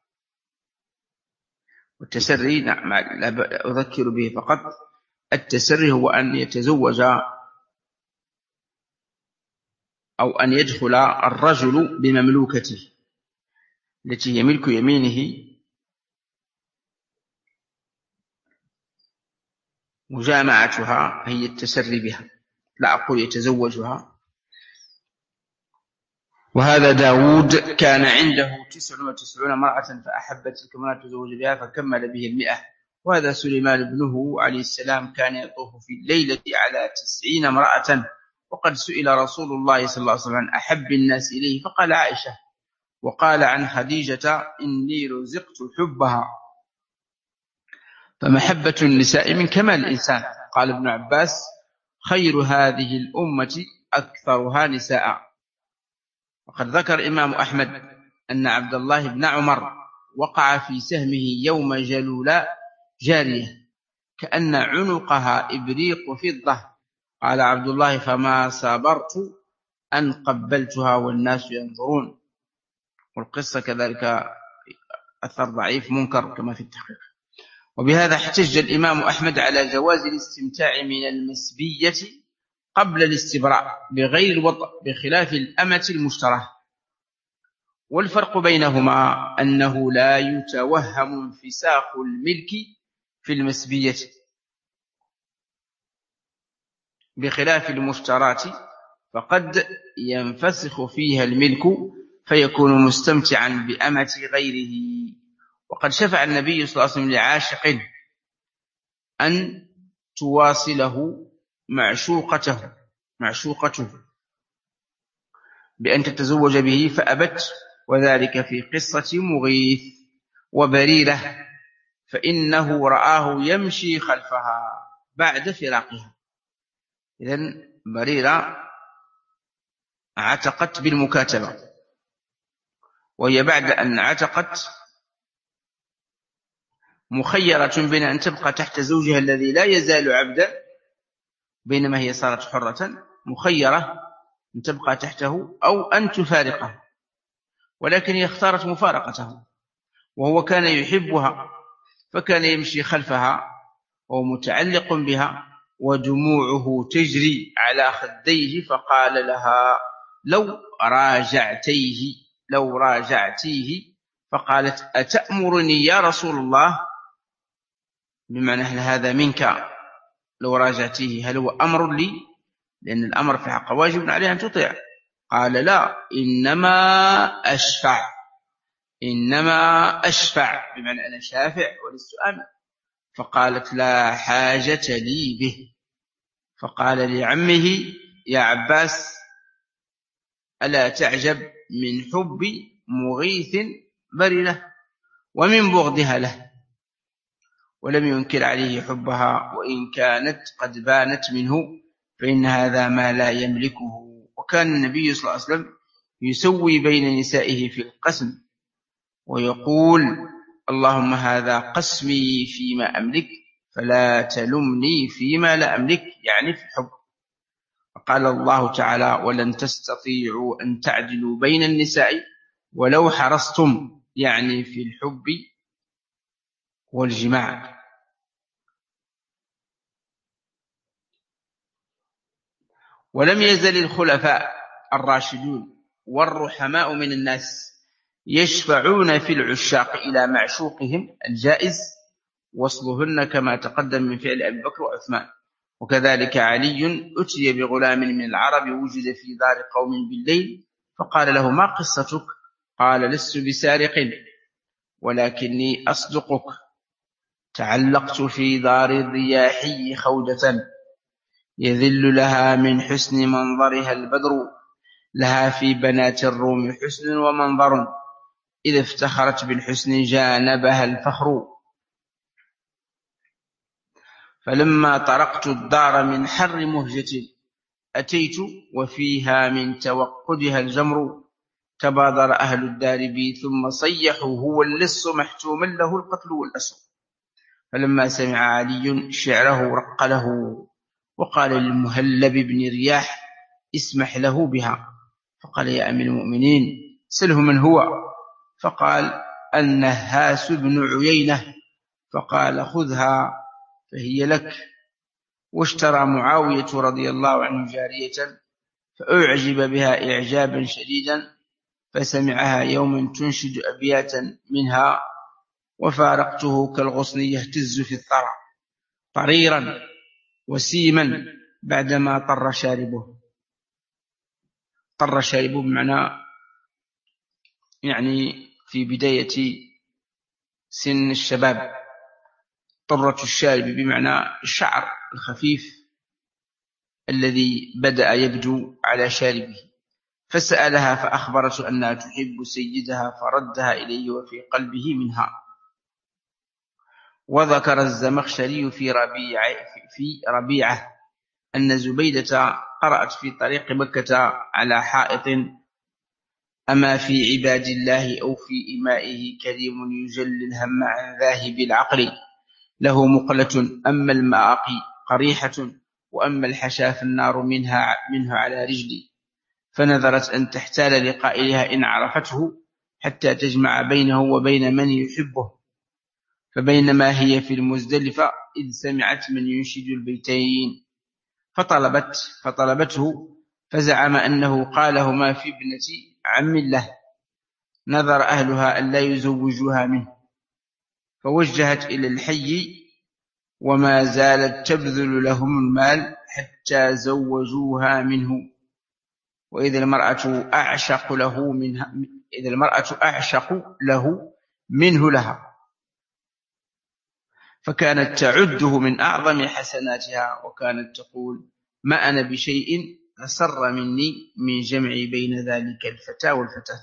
والتسري نعم لا أذكر به فقط، التسري هو أن يتزوج أو أن يدخل الرجل بمملوكته التي هي ملك يمينه، مجامعتها هي التسري بها، لا أقول يتزوجها. وهذا داود كان عنده تسع وتسعون امرأة فأحب تلك المرأة تزوج بها فكمل به المئة. وهذا سليمان ابنه عليه السلام كان يطوف في الليلة على تسعين امرأة، وقد سئل رسول الله صلى الله عليه وسلم عن أحب الناس إليه فقال عائشة، وقال عن خديجة إني رزقت حبها. فمحبة النساء من كمال الإنسان. قال ابن عباس: خير هذه الأمة أكثرها نساء. وقد ذكر إمام أحمد أن عبد الله بن عمر وقع في سهمه يوم جلولاء جارية كأن عنقها إبريق فضة. قال عبد الله: فما صبرت أن قبلتها والناس ينظرون. والقصة كذلك أثر ضعيف منكر كما في التحقيق. وبهذا احتج الإمام أحمد على جواز الاستمتاع من المسبية قبل الاستبراء بغير الوطء بخلاف الأمة المشتراه. والفرق بينهما أنه لا يتوهم انفساخ الملك في المسبية بخلاف المشترات، فقد ينفسخ فيها الملك فيكون مستمتعا بأمة غيره. وقد شفع النبي صلى الله عليه وسلم لعاشق أن تواصله معشوقته معشوقته بأن تتزوج به فأبت، وذلك في قصة مغيث وبريرة، فإنه رآه يمشي خلفها بعد فراقها. إذن بريرة عتقت بالمكاتبة، وهي بعد أن عتقت مخيرة بين أن تبقى تحت زوجها الذي لا يزال عبدا، بينما هي صارت حرة، مخيرة أن تبقى تحته أو أن تفارقه، ولكن هي اختارت مفارقته، وهو كان يحبها فكان يمشي خلفها وهو متعلق بها ودموعه تجري على خديه، فقال لها: لو راجعتيه لو راجعتيه فقالت: أتأمرني يا رسول الله؟ بمعنى هل هذا منك؟ لو راجعتيه هل هو أمر لي؟ لأن الأمر في حق واجب عليه أن تطيع. قال: لا، إنما أشفع إنما أشفع بمعنى أنا شافع ولست أمر. فقالت: لا حاجة لي به. فقال لعمه: يا عباس، ألا تعجب من حب مغيث بريرة ومن بغضها له؟ ولم ينكر عليه حبها، وإن كانت قد بانت منه فإن هذا ما لا يملكه. وكان النبي صلى الله عليه وسلم يسوي بين نسائه في القسم ويقول: اللهم هذا قسمي فيما أملك فلا تلمني فيما لا أملك، يعني في الحب. قال الله تعالى: ولن تستطيعوا أن تعدلوا بين النساء ولو حرصتم، يعني في الحب والجماع. ولم يزل الخلفاء الراشدون والرحماء من الناس يشفعون في العشاق إلى معشوقهم الجائز وصلهن، كما تقدم من فعل أبي بكر وعثمان. وكذلك علي أتي بغلام من العرب وجد في دار قوم بالليل، فقال له: ما قصتك؟ قال: لست بسارق ولكني أصدقك، تعلقت في دار الرياحي خودة يذل لها من حسن منظرها البدر، لها في بنات الروم حسن ومنظر، إذا افتخرت بالحسن جانبها الفخر. فلما طرقت الدار من حر مهجة أتيت وفيها من توقدها الجمر، تبادر أهل الدار بي ثم صيحوا: هو اللص محتوما له القتل والأسر. فلما سمع علي شعره رق له، وقال للمهلب بن رياح: اسمح له بها. فقال: يا أمير المؤمنين سله من هو. فقال: النهاس بن عيينة. فقال: خذها فهي لك. واشترى معاوية رضي الله عنه جارية فأعجب بها إعجابا شديدا، فسمعها يوما تنشد أبياتا منها: وفارقته كالغصن يهتز في الثرى طريرا وسيما بعدما طر شاربه. طر شاربه بمعنى يعني في بداية سن الشباب، طرة الشارب بمعنى الشعر الخفيف الذي بدأ يبدو على شاربه. فسألها فأخبرته أنها تحب سيدها فردها إليه وفي قلبه منها. وذكر الزمخشري في ربيعة, في ربيعة أن زبيدة قرأت في طريق مكة على حائط: أما في عباد الله أو في إمائه كريم يجل الهم عن ذاهب العقل، له مقلة أما المآقي قريحة، وأما الحشا فالنار منها منه على رجلي. فنذرت أن تحتال لقائلها إن عرفته حتى تجمع بينه وبين من يحبه. فبينما هي في المزدلفة إذ سمعت من ينشد البيتين فطلبت فطلبته، فزعم أنه قالهما في ابنة عم له، نذر أهلها أن لا يزوجوها منه، فوجهت إلى الحي وما زالت تبذل لهم المال حتى زوجوها منه. وإذا المرأة أعشق له منها إذا المرأة أعشق له منه لها، فكانت تعده من أعظم حسناتها، وكانت تقول: ما أنا بشيء أسر مني من جمعي بين ذلك الفتى والفتاة.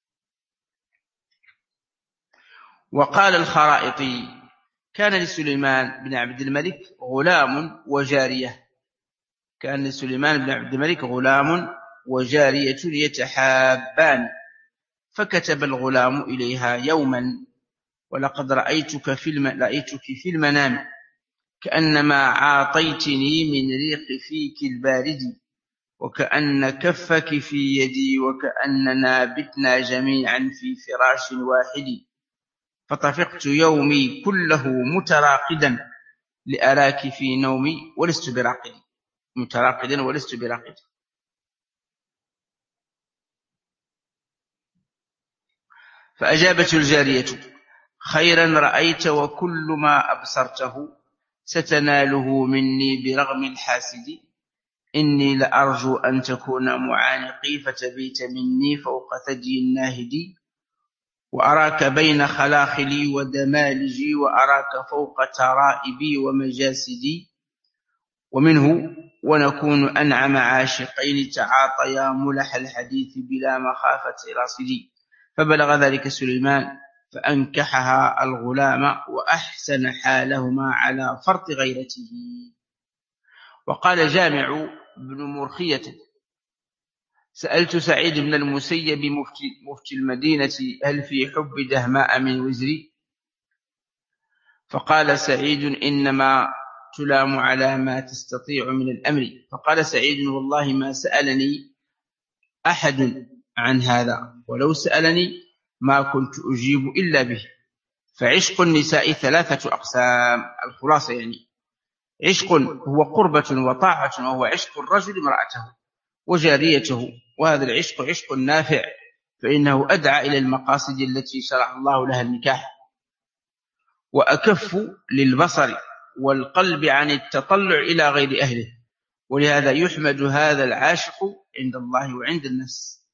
وقال الخرائطي: كان لسليمان بن عبد الملك غلام وجارية كان لسليمان بن عبد الملك غلام وجارية يتحابان، فكتب الغلام إليها يوما: ولقد رأيتك في الم... رأيتك في المنام كأنما عاطيتني من ريق فيك البارد، وكأن كفك في يدي، وكأننا بتنا جميعا في فراش واحد، فطفقت يومي كله متراقدا لأراك في نومي ولست براقد متراقدا ولست براقد. فأجابت الجارية: خيرا رأيت، وكل ما أبصرته ستناله مني برغم الحاسد، إني لأرجو أن تكون معانقي فتبيت مني فوق ثدي الناهدي، وأراك بين خلاخلي ودمالجي، وأراك فوق ترائبي ومجاسدي، ومنه ونكون أنعم عاشقين تعاطيا ملح الحديث بلا مخافة راصدي. فبلغ ذلك سليمان فأنكحها الغلام وأحسن حالهما على فرط غيرته. وقال جامع بن مرخية: سألت سعيد بن المسيب مفتي, مفتي المدينة: هل في حب دهماء من وزري؟ فقال سعيد إنما تلام على ما تستطيع من الأمر. فقال سعيد والله ما سألني أحد عن هذا، ولو سألني ما كنت أجيب إلا به. فعشق النساء ثلاثة أقسام. الخلاصة يعني عشق هو قربة وطاعة، وهو عشق الرجل امرأته وجاريته، وهذا العشق عشق نافع، فإنه أدعى إلى المقاصد التي شرع الله لها النكاح، وأكف للبصر والقلب عن التطلع إلى غير أهله، ولهذا يحمد هذا العاشق عند الله وعند الناس.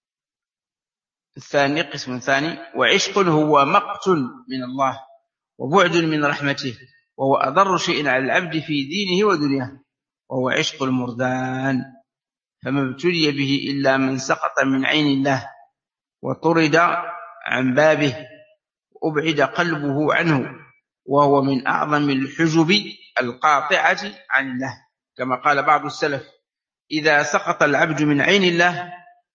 الثاني قسم ثاني، وعشق هو مقت من الله وبعد من رحمته، وهو أضر شيء على العبد في دينه ودنياه، وهو عشق المردان، فما ابتلي به إلا من سقط من عين الله وطرد عن بابه وأبعد قلبه عنه، وهو من أعظم الحجب القاطعة عن الله، كما قال بعض السلف: إذا سقط العبد من عين الله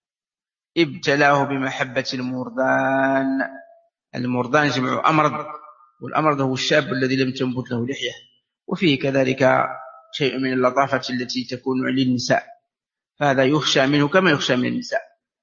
ابتلاه بمحبة المردان. المردان جمع أمرض، والأمرض هو الشاب الذي لم تنبت له لحية، وفيه كذلك شيء من اللطافة التي تكون للنساء، فهذا يخشى منه كما يخشى من النساء.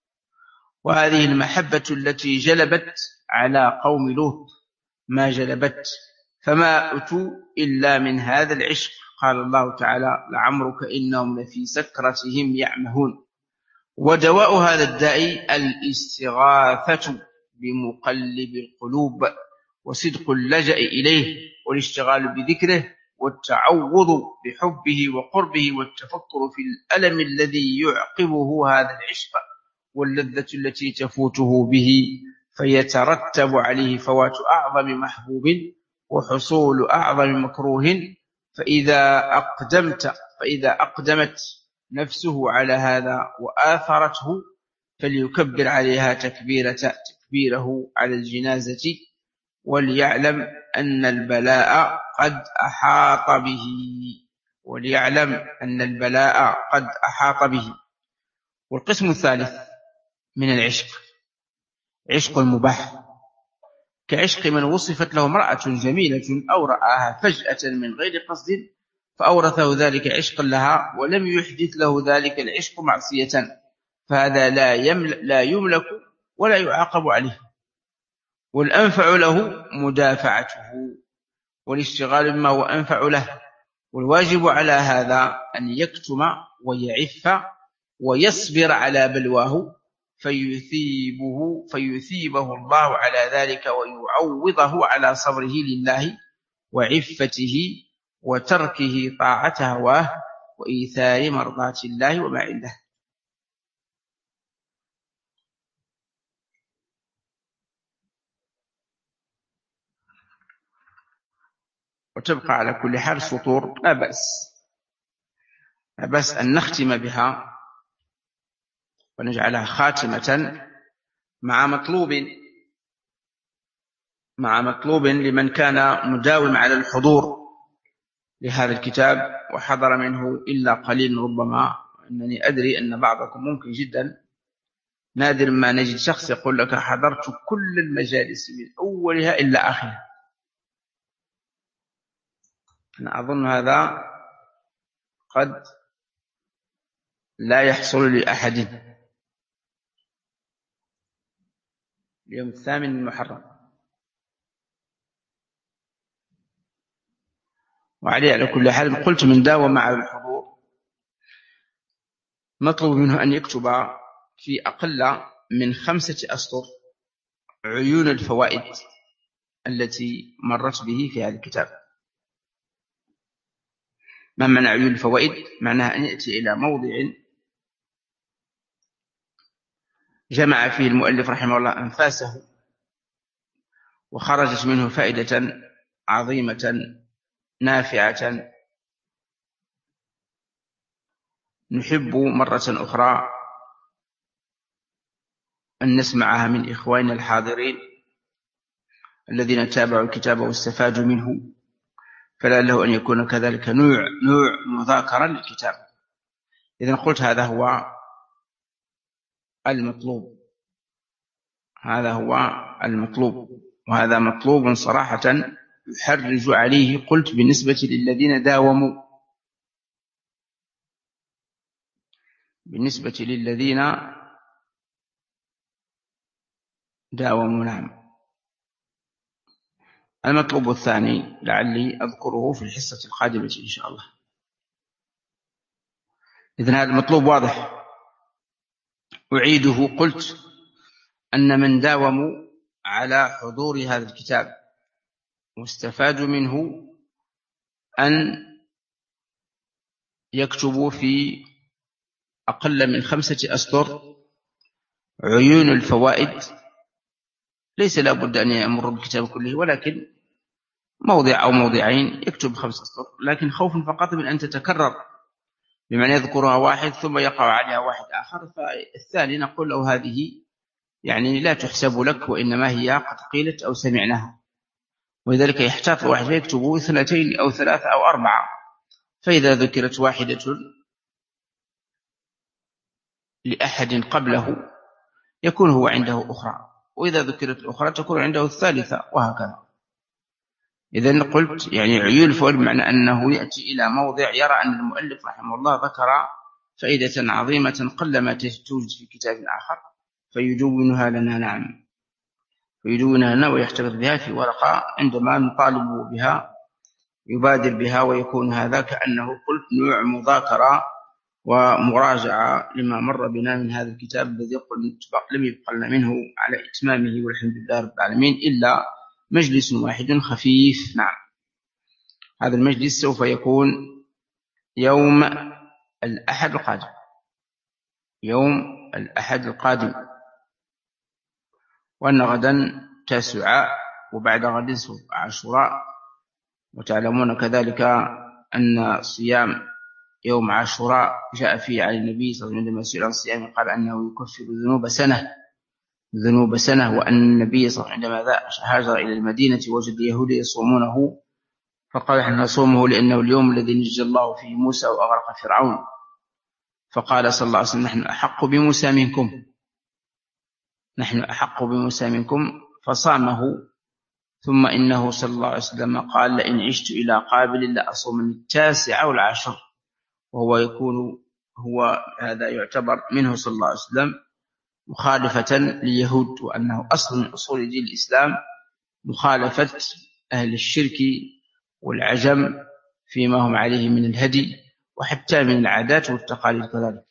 وهذه المحبة التي جلبت على قوم لوط ما جلبت، فما أتوا إلا من هذا العشق. قال الله تعالى: لعمرك إنهم لفي سكرتهم يعمهون. ودواء هذا الداء الاستغاثة بمقلب القلوب، وصدق اللجأ إليه، والاشتغال بذكره، والتعوض بحبه وقربه، والتفكر في الألم الذي يعقبه هذا العشق، واللذة التي تفوته به، فيترتب عليه فوات أعظم محبوب وحصول أعظم مكروه. فإذا أقدمت فإذا أقدمت نفسه على هذا وآثرته فليكبر عليها تكبيرة تكبيره على الجنازة، وليعلم أن البلاء قد أحاط به وليعلم أن البلاء قد أحاط به. والقسم الثالث من العشق عشق المباح، كعشق من وصفت له امرأة جميلة أو رآها فجأة من غير قصد فأورثه ذلك عشقا لها، ولم يحدث له ذلك العشق معصية، فهذا لا, لا يملك ولا يعاقب عليه، والأنفع له مدافعته والاشتغال بما هو أنفع له. والواجب على هذا أن يكتم ويعف ويصبر على بلواه، فيثيبه, فيثيبه الله على ذلك، ويعوضه على صبره لله وعفته وتركه طاعة هواه وإيثار مرضاة الله وما عنده. وتبقى على كل حال سطور لا بأس لا بأس أن نختم بها ونجعلها خاتمة مع مطلوب مع مطلوب لمن كان مداوم على الحضور لهذا الكتاب وحضر منه إلا قليل ربما، أنني أدري أن بعضكم ممكن جدا نادر ما نجد شخص يقول لك حضرت كل المجالس من أولها إلا آخرها. أنا أظن هذا قد لا يحصل لأحد. اليوم الثامن من محرم، وعليه على كل حال قلت من داوم مع الحضور مطلوب منه أن يكتب في أقل من خمسة أسطر عيون الفوائد التي مرت به في هذا الكتاب. ما معنى عيون الفوائد؟ معناها أن يأتي إلى موضع جمع فيه المؤلف رحمه الله أنفاسه وخرجت منه فائدة عظيمة نافعة نحب مرة أخرى أن نسمعها من إخواننا الحاضرين الذين تابعوا الكتاب واستفادوا منه، فلعله أن يكون كذلك نوع نوع مذاكرة للكتاب. إذن قلت هذا هو المطلوب هذا هو المطلوب وهذا مطلوب صراحة يحرج عليه. قلت بالنسبة للذين داوموا، بالنسبة للذين داوموا. نعم. المطلوب الثاني لعلي أذكره في الحصة القادمة إن شاء الله. إذن هذا المطلوب واضح. أعيده. قلت أن من داوموا على حضور هذا الكتاب واستفادوا منه أن يكتبوا في أقل من خمسة أسطر عيون الفوائد. ليس لا بد أن يمر بالكتاب كله، ولكن موضع أو موضعين يكتب خمس أسطر، لكن خوفا فقط من أن تتكرر، بمعنى يذكرها واحد ثم يقع عليها واحد آخر. فالثاني نقول له هذه يعني لا تحسب لك، وإنما هي قد قيلت أو سمعناها، ولذلك يحتاط الواحد فيكتب اثنتين أو ثلاثة أو أربعة، فإذا ذكرت واحدة لأحد قبله يكون هو عنده أخرى، وإذا ذكرت الأخرى تكون عنده الثالثة، وهكذا. إذن قلت يعني عيون الفوائد بمعنى أنه يأتي إلى موضع يرى أن المؤلف رحمه الله ذكر فائدة عظيمة قلما توجد في كتاب آخر فيدونها لنا. نعم، فيدونها لنا ويحتفظ بها في ورقة، عندما نطالب بها يبادر بها، ويكون هذا كأنه قلت نوع مذاكرة ومراجعة لما مر بنا من هذا الكتاب الذي قلت لم يبقى لنا منه على إتمامه والحمد لله رب العالمين إلا مجلس واحد خفيف. نعم، هذا المجلس سوف يكون يوم الأحد القادم، يوم الأحد القادم، وأن غدا تاسعاء، وبعد غد عاشوراء. وتعلمون كذلك أن صيام يوم عاشوراء جاء فيه على النبي صلى الله عليه وسلم عندما سئل عن الصيام قال أنه يكفر ذنوب سنة ذنوب سنة وأن النبي صلى الله عليه وسلم عندما هاجر إلى المدينة وجد اليهود يصومونه، فقال نحن نصومه لأنه اليوم الذي نجى الله فيه موسى وأغرق فرعون. فقال صلى الله عليه وسلم نحن أحق بموسى منكم نحن أحق بموسى منكم فصامه. ثم إنه صلى الله عليه وسلم قال لئن عشت إلى قابل لأصوم التاسع والعشر، وهو يكون هو هذا يعتبر منه صلى الله عليه وسلم مخالفة لليهود، وأنه أصل من أصول دين الإسلام مخالفة أهل الشرك والعجم فيما هم عليه من الهدي وحتى من العادات والتقاليد كذلك.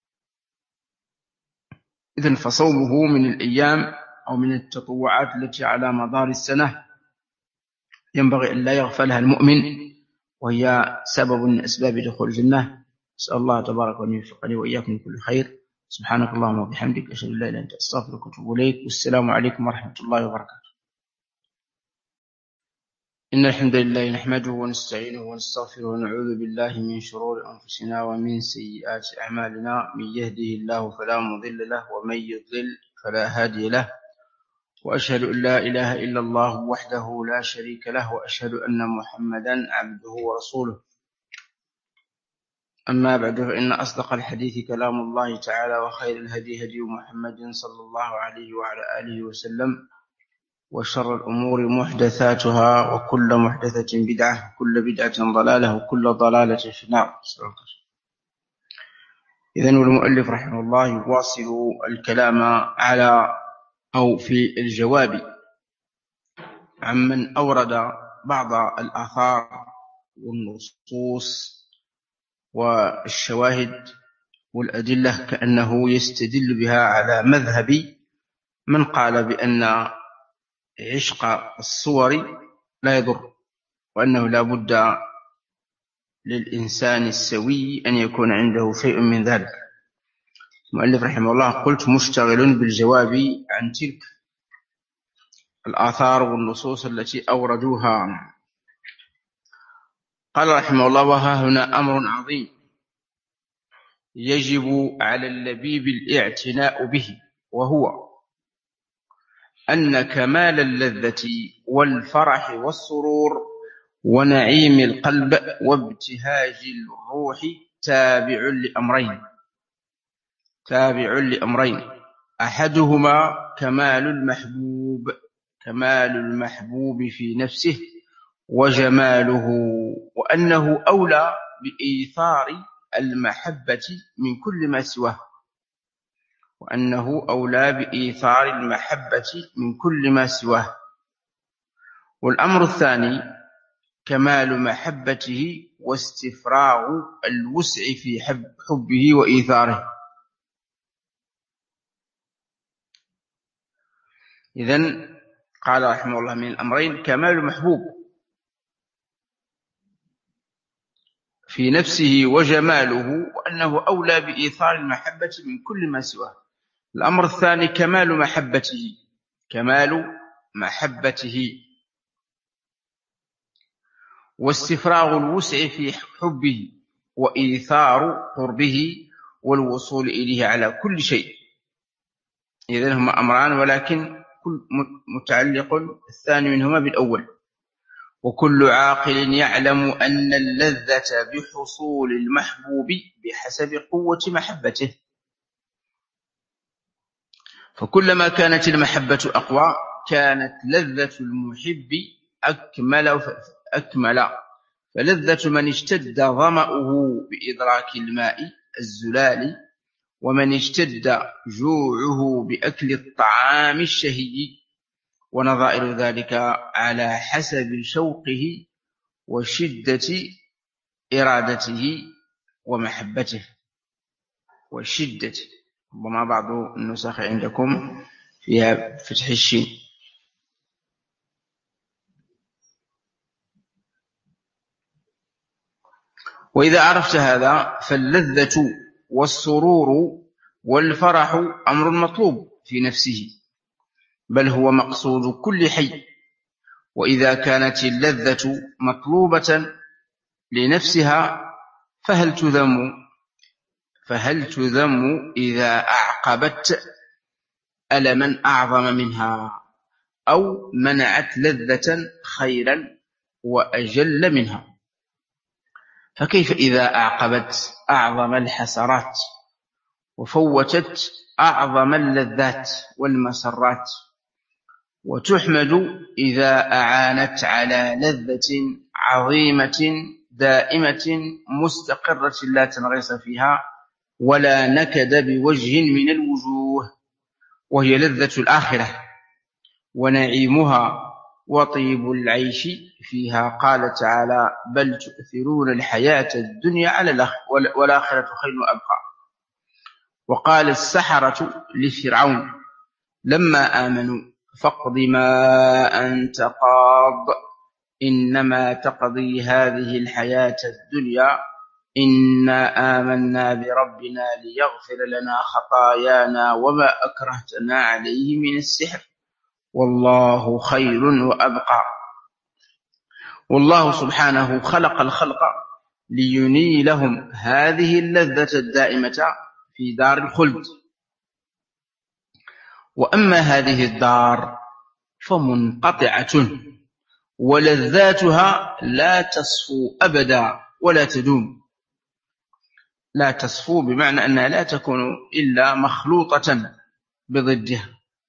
إذن فصومه من الأيام أو من التطوعات التي على مدار السنة ينبغي أن لا يغفلها المؤمن، وهي سبب من أسباب دخول الجنة. أسأل الله تبارك وتعالى يوفقني وإياكم كل خير. سبحانك اللهم وبحمدك أشهد أن لا إله إلا أنت أستغفرك وأتوب إليك، والسلام عليكم ورحمة الله وبركاته. إن الحمد لله نحمده ونستعينه ونستغفره ونعوذ بالله من شرور أنفسنا ومن سيئات أعمالنا. من يهده الله فلا مضل له ومن يضلل فلا هادي له، وأشهد أن لا إله إلا الله وحده لا شريك له، وأشهد أن محمدا عبده ورسوله. أما بعد، فإن أصدق الحديث كلام الله تعالى، وخير الهدي هدي محمد صلى الله عليه وعلى آله وسلم، وشر الأمور محدثاتها، وكل محدثة بدعة، وكل بدعة ضلالة، وكل ضلالة في النار. إذن المؤلف رحمه الله يواصل الكلام على أو في الجواب عمن أورد بعض الآثار والنصوص والشواهد والأدلة كأنه يستدل بها على مذهب من قال بأن عشق الصور لا يضر، وأنه لا بد للإنسان السوي أن يكون عنده شيء من ذلك. المؤلف رحمه الله قلت مشتغل بالجواب عن تلك الآثار والنصوص التي أوردوها. قال رحمه الله وها هنا أمر عظيم يجب على اللبيب الاعتناء به، وهو أن كمال اللذة والفرح والسرور ونعيم القلب وابتهاج الروح تابع لأمرين تابع لأمرين أحدهما كمال المحبوب كمال المحبوب في نفسه، وجماله، وأنه أولى بإيثار المحبة من كل ما سواه وأنه أولى بإيثار المحبة من كل ما سواه. والأمر الثاني كمال محبته واستفراغ الوسع في حبه وإيثاره. إذن قال رحمه الله من الأمرين كمال محبوب في نفسه وجماله، وأنه أولى بإيثار المحبة من كل ما سواه. الأمر الثاني كمال محبته كمال محبته واستفراغ الوسع في حبه وإيثار قربه والوصول إليه على كل شيء. إذن هما أمران، ولكن كل متعلق الثاني منهما بالأول. وكل عاقل يعلم أن اللذة بحصول المحبوب بحسب قوة محبته، فكلما كانت المحبة أقوى كانت لذة المحب أكمل أكمل فلذة من اشتد ظمأه بإدراك الماء الزلال، ومن اشتد جوعه بأكل الطعام الشهي، ونظائر ذلك على حسب شوقه وشدة إرادته ومحبته وشدة. ربما بعض النسخ عندكم فيها فتح الشين. وإذا عرفت هذا فاللذة والسرور والفرح أمر مطلوب في نفسه، بل هو مقصود كل حي. وإذا كانت اللذة مطلوبة لنفسها فهل تذم فهل تذم إذا أعقبت ألما أعظم منها أو منعت لذة خيرا وأجل منها؟ فكيف إذا أعقبت أعظم الحسرات وفوتت أعظم اللذات والمسرات؟ وتحمد إذا أعانت على لذة عظيمة دائمة مستقرة لا تنغص فيها ولا نكد بوجه من الوجوه، وهي لذة الآخرة ونعيمها وطيب العيش فيها. قال تعالى: بل تؤثرون الحياة الدنيا على والآخرة خير وأبقى. وقال السحرة لفرعون لما آمنوا: فاقض ما أنت قاض إنما تقضي هذه الحياة الدنيا إنا آمنا بربنا ليغفر لنا خطايانا وما أكرهتنا عليه من السحر والله خير وأبقى. والله سبحانه خلق الخلق لينيلهم هذه اللذة الدائمة في دار الخلد، وأما هذه الدار فمنقطعة ولذاتها لا تصفو أبدا ولا تدوم. لا تصفو بمعنى أنها لا تكون إلا مخلوطة بضدها.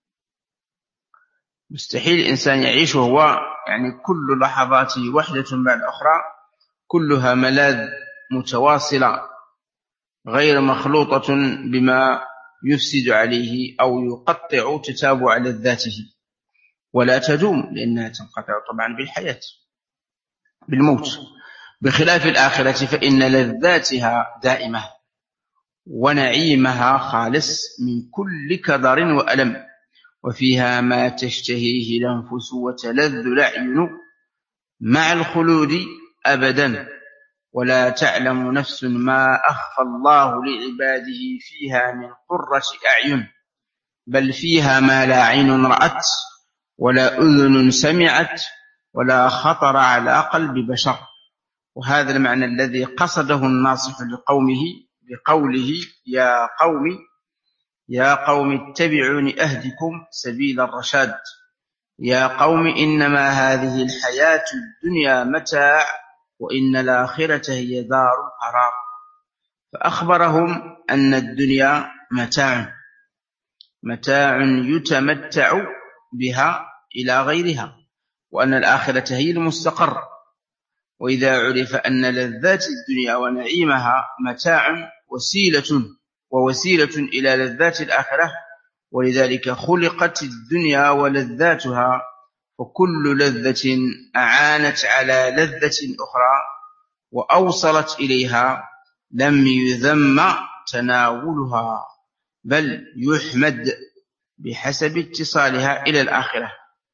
مستحيل الإنسان يعيش وهو يعني كل لحظاته وحدة بعد أخرى كلها ملاذ متواصلة غير مخلوطة بما يفسد عليه أو يقطع تتابع لذاته، ولا تدوم لأنها تنقطع طبعا بالحياة بالموت، بخلاف الآخرة فإن لذاتها دائمة ونعيمها خالص من كل كدر وألم، وفيها ما تشتهيه الأنفس وتلذ الأعين مع الخلود أبدا، ولا تعلم نفس ما أخفى الله لعباده فيها من قرة أعين، بل فيها ما لا عين رأت ولا أذن سمعت ولا خطر على قلب بشر. وهذا المعنى الذي قصده الناصح لقومه بقوله: يا قوم يا قوم اتبعوني أهدكم سبيل الرشاد. يا قوم إنما هذه الحياة الدنيا متاع وإن الآخرة هي دار القرار. فأخبرهم أن الدنيا متاع متاع يتمتع بها إلى غيرها، وأن الآخرة هي المستقر. وإذا عرف أن لذات الدنيا ونعيمها متاع وسيلة ووسيلة إلى لذات الآخرة، ولذلك خلقت الدنيا ولذاتها، وكل لذة أعانت على لذة أخرى وأوصلت إليها لم يذم تناولها، بل يحمد بحسب اتصالها إلى الآخرة.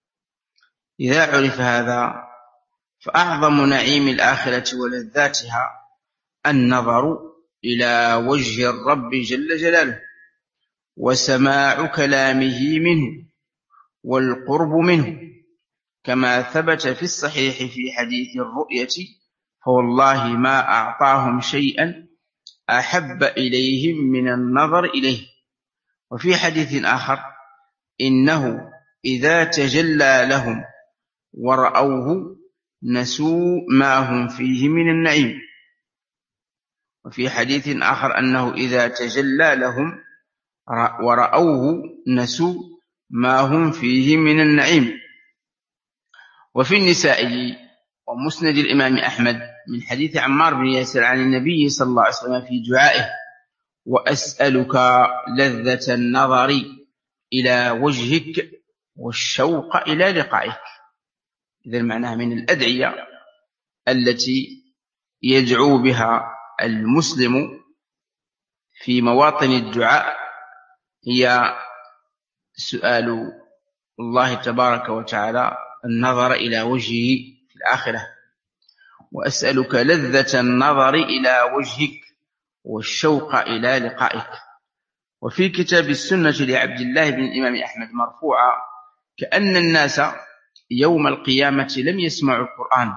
إذا عرف هذا فأعظم نعيم الآخرة ولذاتها النظر إلى وجه الرب جل جلاله، وسماع كلامه منه، والقرب منه، كما ثبت في الصحيح في حديث الرؤية: فوالله ما أعطاهم شيئا أحب إليهم من النظر إليه. وفي حديث آخر: إنه إذا تجلى لهم ورأوه نسوا ما هم فيه من النعيم. وفي حديث آخر أنه إذا تجلى لهم ورأوه نسوا ما هم فيه من النعيم. وفي النسائي ومسند الإمام أحمد من حديث عمار بن ياسر عن النبي صلى الله عليه وسلم في دعائه: وأسألك لذة النظر إلى وجهك والشوق إلى لقائك. إذا معناها من الأدعية التي يدعو بها المسلم في مواطن الدعاء هي سؤال الله تبارك وتعالى النظر إلى وجهه في الآخرة. وأسألك لذة النظر إلى وجهك والشوق إلى لقائك. وفي كتاب السنة لعبد الله بن الإمام أحمد مرفوعا: كأن الناس يوم القيامة لم يسمعوا القرآن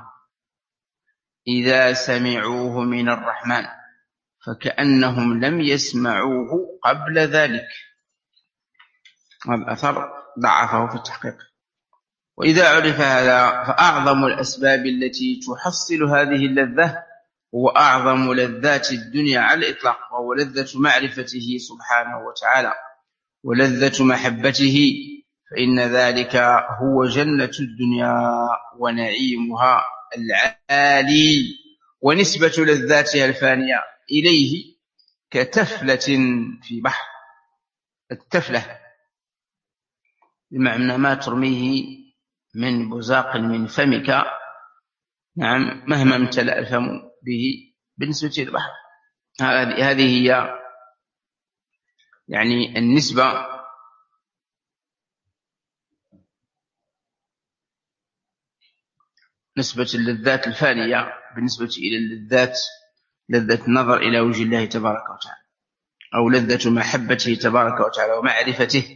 إذا سمعوه من الرحمن فكأنهم لم يسمعوه قبل ذلك. هذا الأثر ضعفه في التحقيق. وإذا عرف هذا فأعظم الأسباب التي تحصل هذه اللذة هو أعظم لذات الدنيا على الإطلاق، وهو لذة معرفته سبحانه وتعالى ولذة محبته، فإن ذلك هو جنة الدنيا ونعيمها العالي، ونسبة لذاتها الفانية إليه كتفلة في بحر. التفلة بمعنى ما ترميه من بزاق من فمك، نعم، مهما امتلأ الفم به بالنسبة للبحر. هذه هي يعني النسبة نسبة اللذات الفانية بالنسبة إلى اللذات، لذة النظر إلى وجه الله تبارك وتعالى، أو لذة محبته تبارك وتعالى ومعرفته.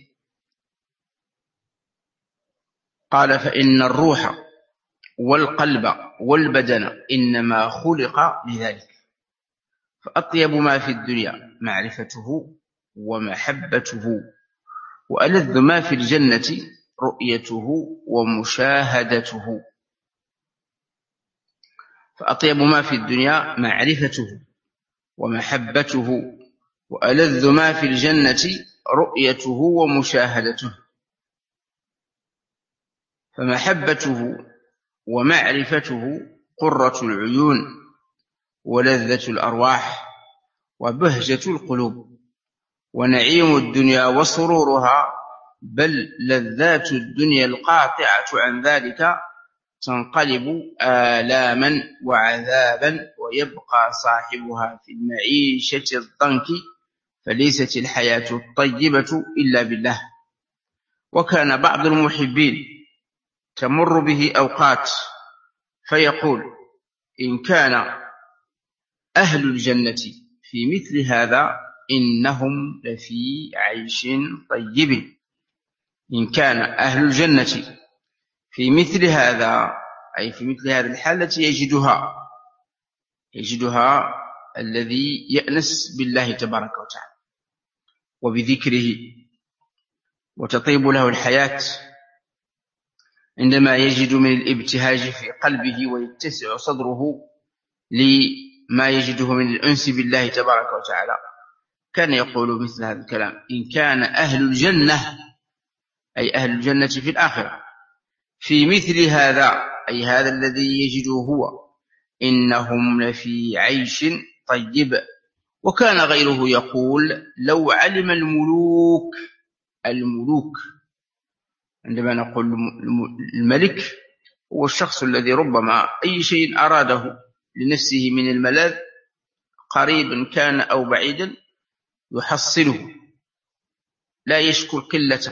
قال: فإن الروح والقلب والبدن إنما خلق لذلك، فأطيب ما في الدنيا معرفته ومحبته، وألذ ما في الجنة رؤيته ومشاهدته. فأطيب ما في الدنيا معرفته ومحبته، وألذ ما في الجنة رؤيته ومشاهدته. فمحبته ومعرفته قرة العيون ولذة الأرواح وبهجة القلوب ونعيم الدنيا وسرورها، بل لذات الدنيا القاطعة عن ذلك تنقلب آلاما وعذابا، ويبقى صاحبها في المعيشة الضنك، فليست الحياة الطيبة إلا بالله. وكان بعض المحبين تمر به أوقات فيقول: إن كان أهل الجنة في مثل هذا إنهم لفي عيش طيب. إن كان أهل الجنة في مثل هذا، أي في مثل هذه الحالة يجدها يجدها الذي يأنس بالله تبارك وتعالى وبذكره، وتطيب له الحياة عندما يجد من الابتهاج في قلبه ويتسع صدره لما يجده من الأنس بالله تبارك وتعالى. كان يقول مثل هذا الكلام: إن كان أهل الجنة، أي أهل الجنة في الآخرة، في مثل هذا، أي هذا الذي يجده هو، إنهم لفي عيش طيب. وكان غيره يقول لو علم الملوك، الملوك عندما نقول الملك هو الشخص الذي ربما أي شيء أراده لنفسه من الملاذ قريبا كان أو بعيدا يحصله، لا يشكو القلة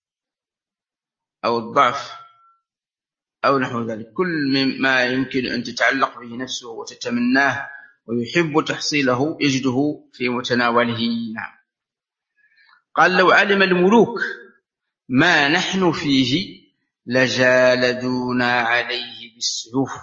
أو الضعف أو نحو ذلك. كل ما يمكن أن تتعلق به نفسه وتتمناه ويحب تحصيله يجده في متناوله. نعم. قال لو علم الملوك ما نحن فيه لجالدونا عليه بالسيوف.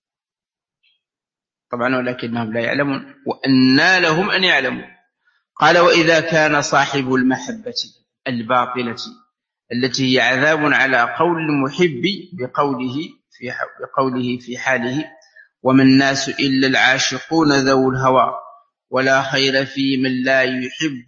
طبعا ولكنهم لا يعلمون، وأنى لهم أن يعلموا. قال وإذا كان صاحب المحبة الباطلة التي هي عذاب على قول المحب بقوله في بقوله في حاله وما الناس إلا العاشقون ذو الهوى ولا خير في من لا يحب،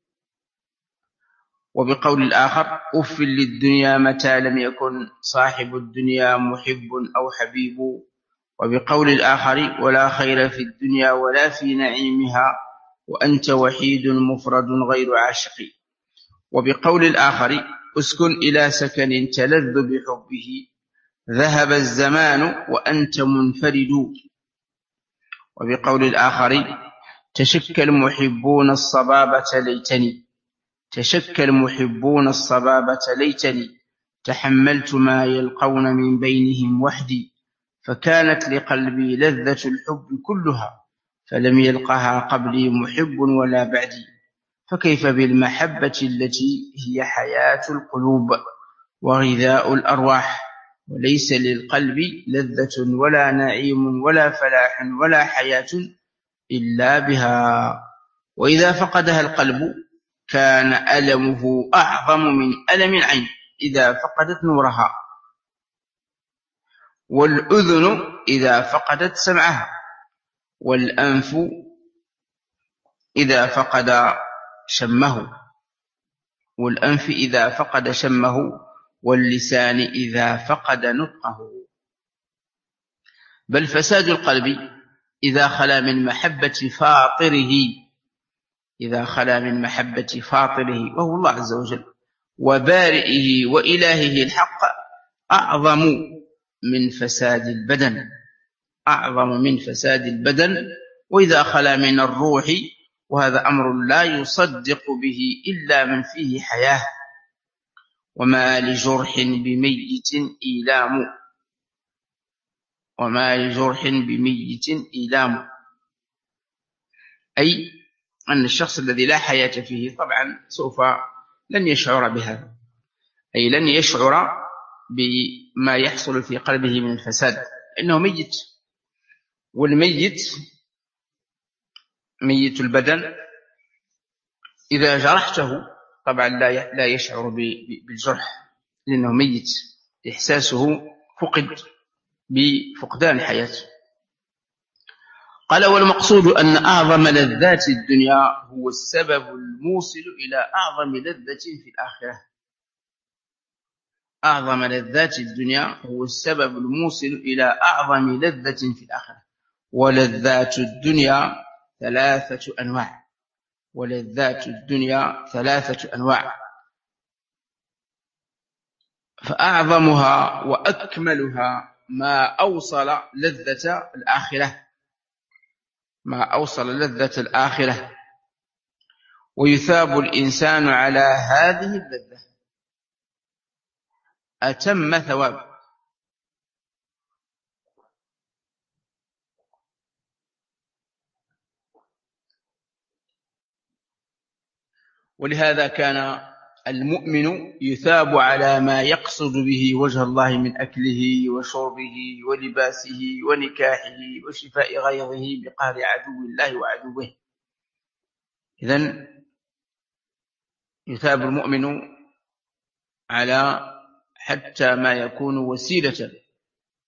وبقول الآخر أف للدنيا متى لم يكن صاحب الدنيا محب أو حبيب، وبقول الآخر ولا خير في الدنيا ولا في نعيمها وأنت وحيد مفرد غير عاشق، وبقول الآخر اسكن إلى سكن تلذ بحبه ذهب الزمان وأنت منفرد، وبقول الآخر تشكى المحبون الصبابة ليتني تشكى المحبون الصبابة ليتني تحملت ما يلقون من بينهم وحدي فكانت لقلبي لذة الحب كلها فلم يلقها قبلي محب ولا بعدي، فكيف بالمحبة التي هي حياة القلوب وغذاء الأرواح وليس للقلب لذة ولا نعيم ولا فلاح ولا حياة إلا بها، وإذا فقدها القلب كان ألمه أعظم من ألم العين إذا فقدت نورها، والأذن إذا فقدت سمعها، والأنف إذا فقد شمه والأنف إذا فقد شمه واللسان إذا فقد نطقه. بل فساد القلب إذا خلا من محبة فاطره إذا خلا من محبة فاطره وهو الله عز وجل وبارئه وإلهه الحق أعظم من فساد البدن أعظم من فساد البدن وإذا خلا من الروح، وهذا أمر لا يصدق به إلا من فيه حياة. وما لجرح بميت إيلام وما لجرح بميت إيلام أي أن الشخص الذي لا حياة فيه طبعا سوف لن يشعر بهذا، أي لن يشعر بما يحصل في قلبه من الفساد، إنه ميت، والميت ميت البدن إذا جرحته طبعا لا يشعر بالجرح لأنه ميت، إحساسه فقد بفقدان حياته. قال والمقصود أن أعظم لذات الدنيا هو السبب الموصل إلى أعظم لذة في الآخرة. أعظم لذات الدنيا هو السبب الموصل إلى أعظم لذة في الآخرة. ولذات الدنيا ثلاثة أنواع ولذات الدنيا ثلاثة أنواع فأعظمها وأكملها ما أوصل لذة الآخرة ما أوصل لذة الآخرة ويثاب الإنسان على هذه اللذة أتم ثواب. ولهذا كان المؤمن يثاب على ما يقصد به وجه الله من أكله وشربه ولباسه ونكاحه وشفاء غيظه بقهر عدو الله وعدوه. إذن يثاب المؤمن على حتى ما يكون وسيلة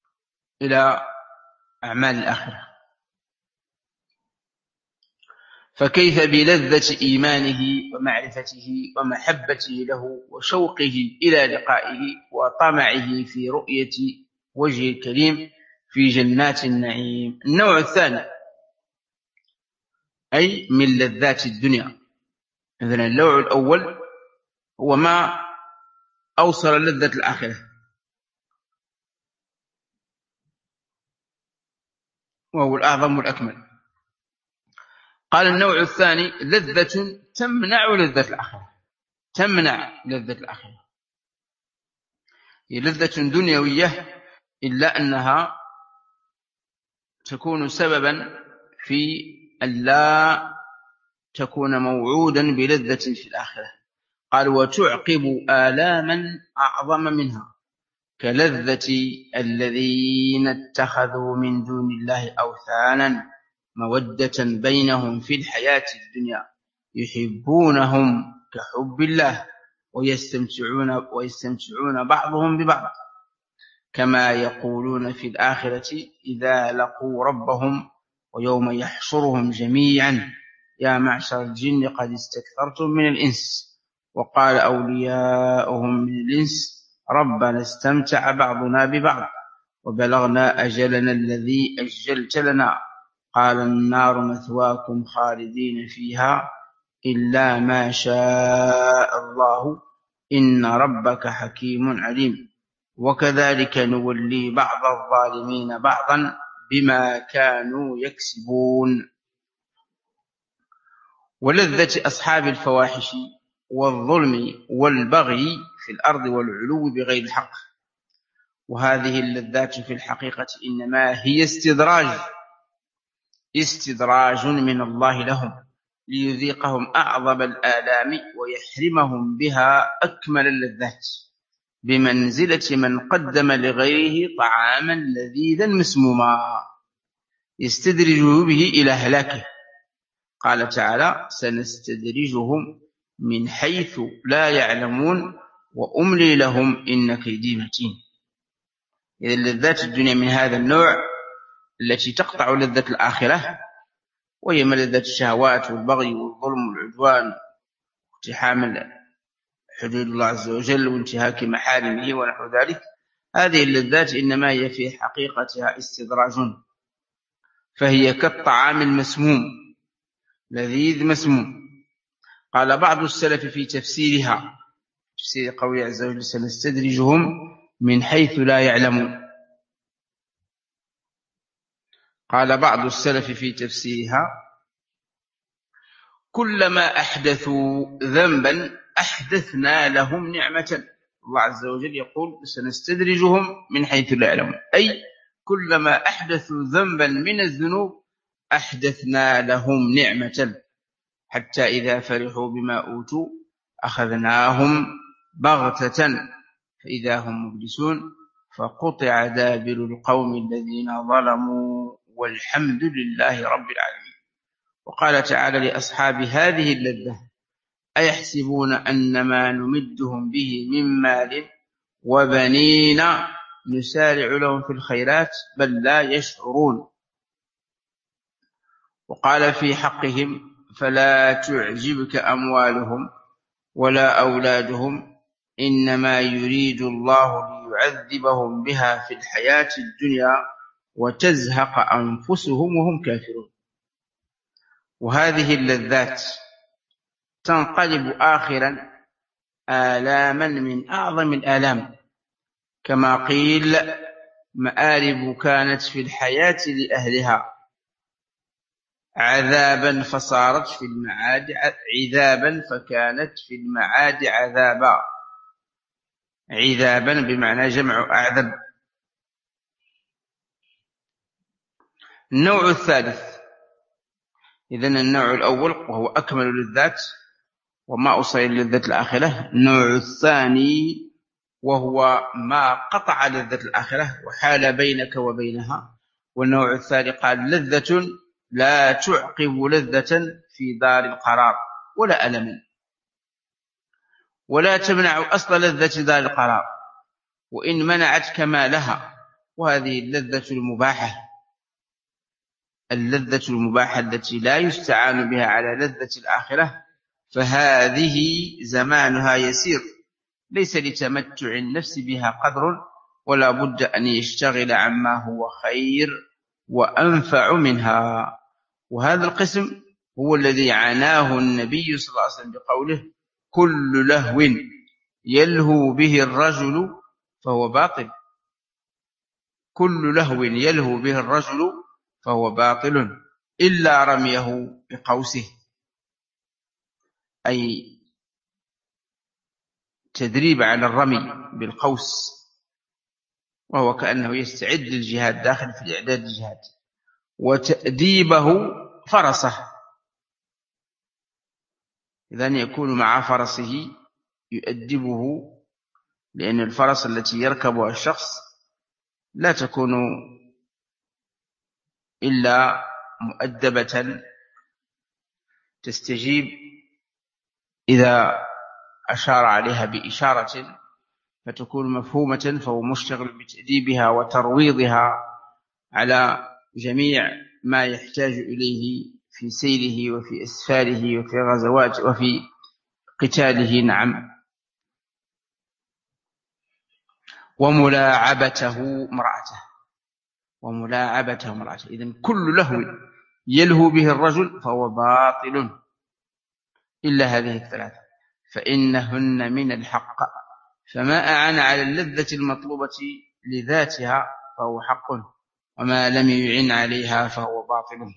إلى أعمال الآخرة. فكيف بلذة إيمانه ومعرفته ومحبته له وشوقه إلى لقائه وطمعه في رؤية وجه الكريم في جنات النعيم. النوع الثاني أي من لذات الدنيا. إذن النوع الأول هو ما أوصل لذة الآخرة، وهو الأعظم والأكمل. قال النوع الثاني لذة تمنع لذة الآخرة، تمنع لذة الآخرة، هي لذة دنيوية إلا أنها تكون سببا في ألا تكون موعودا بلذة في الآخرة. قال وتعقب آلاما أعظم منها كلذة الذين اتخذوا من دون الله أوثانا مودة بينهم في الحياة الدنيا يحبونهم كحب الله ويستمتعون, ويستمتعون بعضهم ببعض كما يقولون في الآخرة إذا لقوا ربهم ويوم يحشرهم جميعا يا معشر الجن قد استكثرتم من الإنس وقال أولياؤهم من الإنس ربنا استمتع بعضنا ببعض وبلغنا أجلنا الذي أجلت لنا قال النار مثواكم خالدين فيها إلا ما شاء الله إن ربك حكيم عليم وكذلك نولي بعض الظالمين بعضا بما كانوا يكسبون. ولذة أصحاب الفواحش والظلم والبغي في الأرض والعلو بغير الحق. وهذه اللذات في الحقيقة إنما هي استدراج استدراج من الله لهم ليذيقهم أعظم الآلام ويحرمهم بها أكمل اللذات بمنزلة من قدم لغيره طعاما لذيذا مسموما يستدرجه به إلى هلاكه. قال تعالى سنستدرجهم من حيث لا يعلمون وأملي لهم إن كيدي متين. إذا اللذات الدنيا من هذا النوع التي تقطع لذة الآخرة وهي ملذة الشهوات والبغي والظلم والعدوان واقتحام حدود الله عز وجل وانتهاك محارمه ونحو ذلك. هذه اللذات إنما هي في حقيقتها استدراج، فهي كالطعام المسموم لذيذ مسموم. قال بعض السلف في تفسيرها تفسير قوله عز وجل سنستدرجهم من حيث لا يعلمون، قال بعض السلف في تفسيرها كلما أحدثوا ذنبا أحدثنا لهم نعمة. الله عز وجل يقول سنستدرجهم من حيث لا يعلمون، أي كلما أحدثوا ذنبا من الذنوب أحدثنا لهم نعمة حتى إذا فرحوا بما أوتوا أخذناهم بغتة فإذا هم مبلسون فقطع دابر القوم الذين ظلموا والحمد لله رب العالمين. وقال تعالى لأصحاب هذه اللذة أيحسبون أن ما نمدهم به من مال وبنين نسارع لهم في الخيرات بل لا يشعرون. وقال في حقهم فلا تعجبك أموالهم ولا أولادهم إنما يريد الله ليعذبهم بها في الحياة الدنيا وتزهق أنفسهم وهم كافرون. وهذه اللذات تنقلب آخرا آلاما من أعظم الآلام، كما قيل مآرب كانت في الحياة لأهلها عذابا فصارت في المعاد عذابا فكانت في المعاد عذابا. عذابا بمعنى جمع أعذب. النوع الثالث، إذن النوع الأول وهو أكمل اللذات وما أوصل لذة الآخرة. النوع الثاني وهو ما قطع لذة الآخرة وحال بينك وبينها. والنوع الثاني قال لذة لا تعقب لذة في دار القرار ولا ألما ولا تمنع أصل لذة دار القرار وإن منعت كمالها. وهذه اللذة المباحة اللذة المباحة التي لا يستعان بها على لذة الآخرة فهذه زمانها يسير، ليس لتمتع النفس بها قدر، ولا بد أن يشتغل عما هو خير وأنفع منها. وهذا القسم هو الذي عناه النبي صلى الله عليه وسلم بقوله: كل لهو يلهو به الرجل فهو باطل. كل لهو يلهو به الرجل فهو باطل إلا رميه بقوسه، أي تدريب على الرمي بالقوس، وهو كأنه يستعد للجهاد، داخل في الإعداد للجهاد. وتأديبه فرسه، إذن يكون مع فرسه يؤدبه، لأن الفرس التي يركبها الشخص لا تكون إلا مؤدبة تستجيب إذا أشار عليها بإشارة فتكون مفهومة، فهو مشتغل بتأديبها وترويضها على جميع ما يحتاج إليه في سيره وفي أسفاره وفي غزوات وفي قتاله. نعم. وملاعبته امرأته وملاعبته امرأته إذن كل لهو يلهو به الرجل فهو باطل إلا هذه الثلاثة، فإنهن من الحق، فما أعان على اللذة المطلوبة لذاتها فهو حق، وما لم يعن عليها فهو باطل.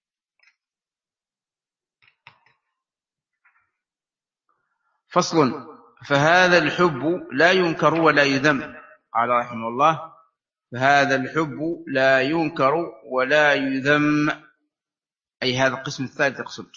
فصل. فهذا الحب لا ينكر ولا يذم. قال رحمه الله: فهذا الحب لا ينكر ولا يذم، أي هذا القسم الثالث يقصد،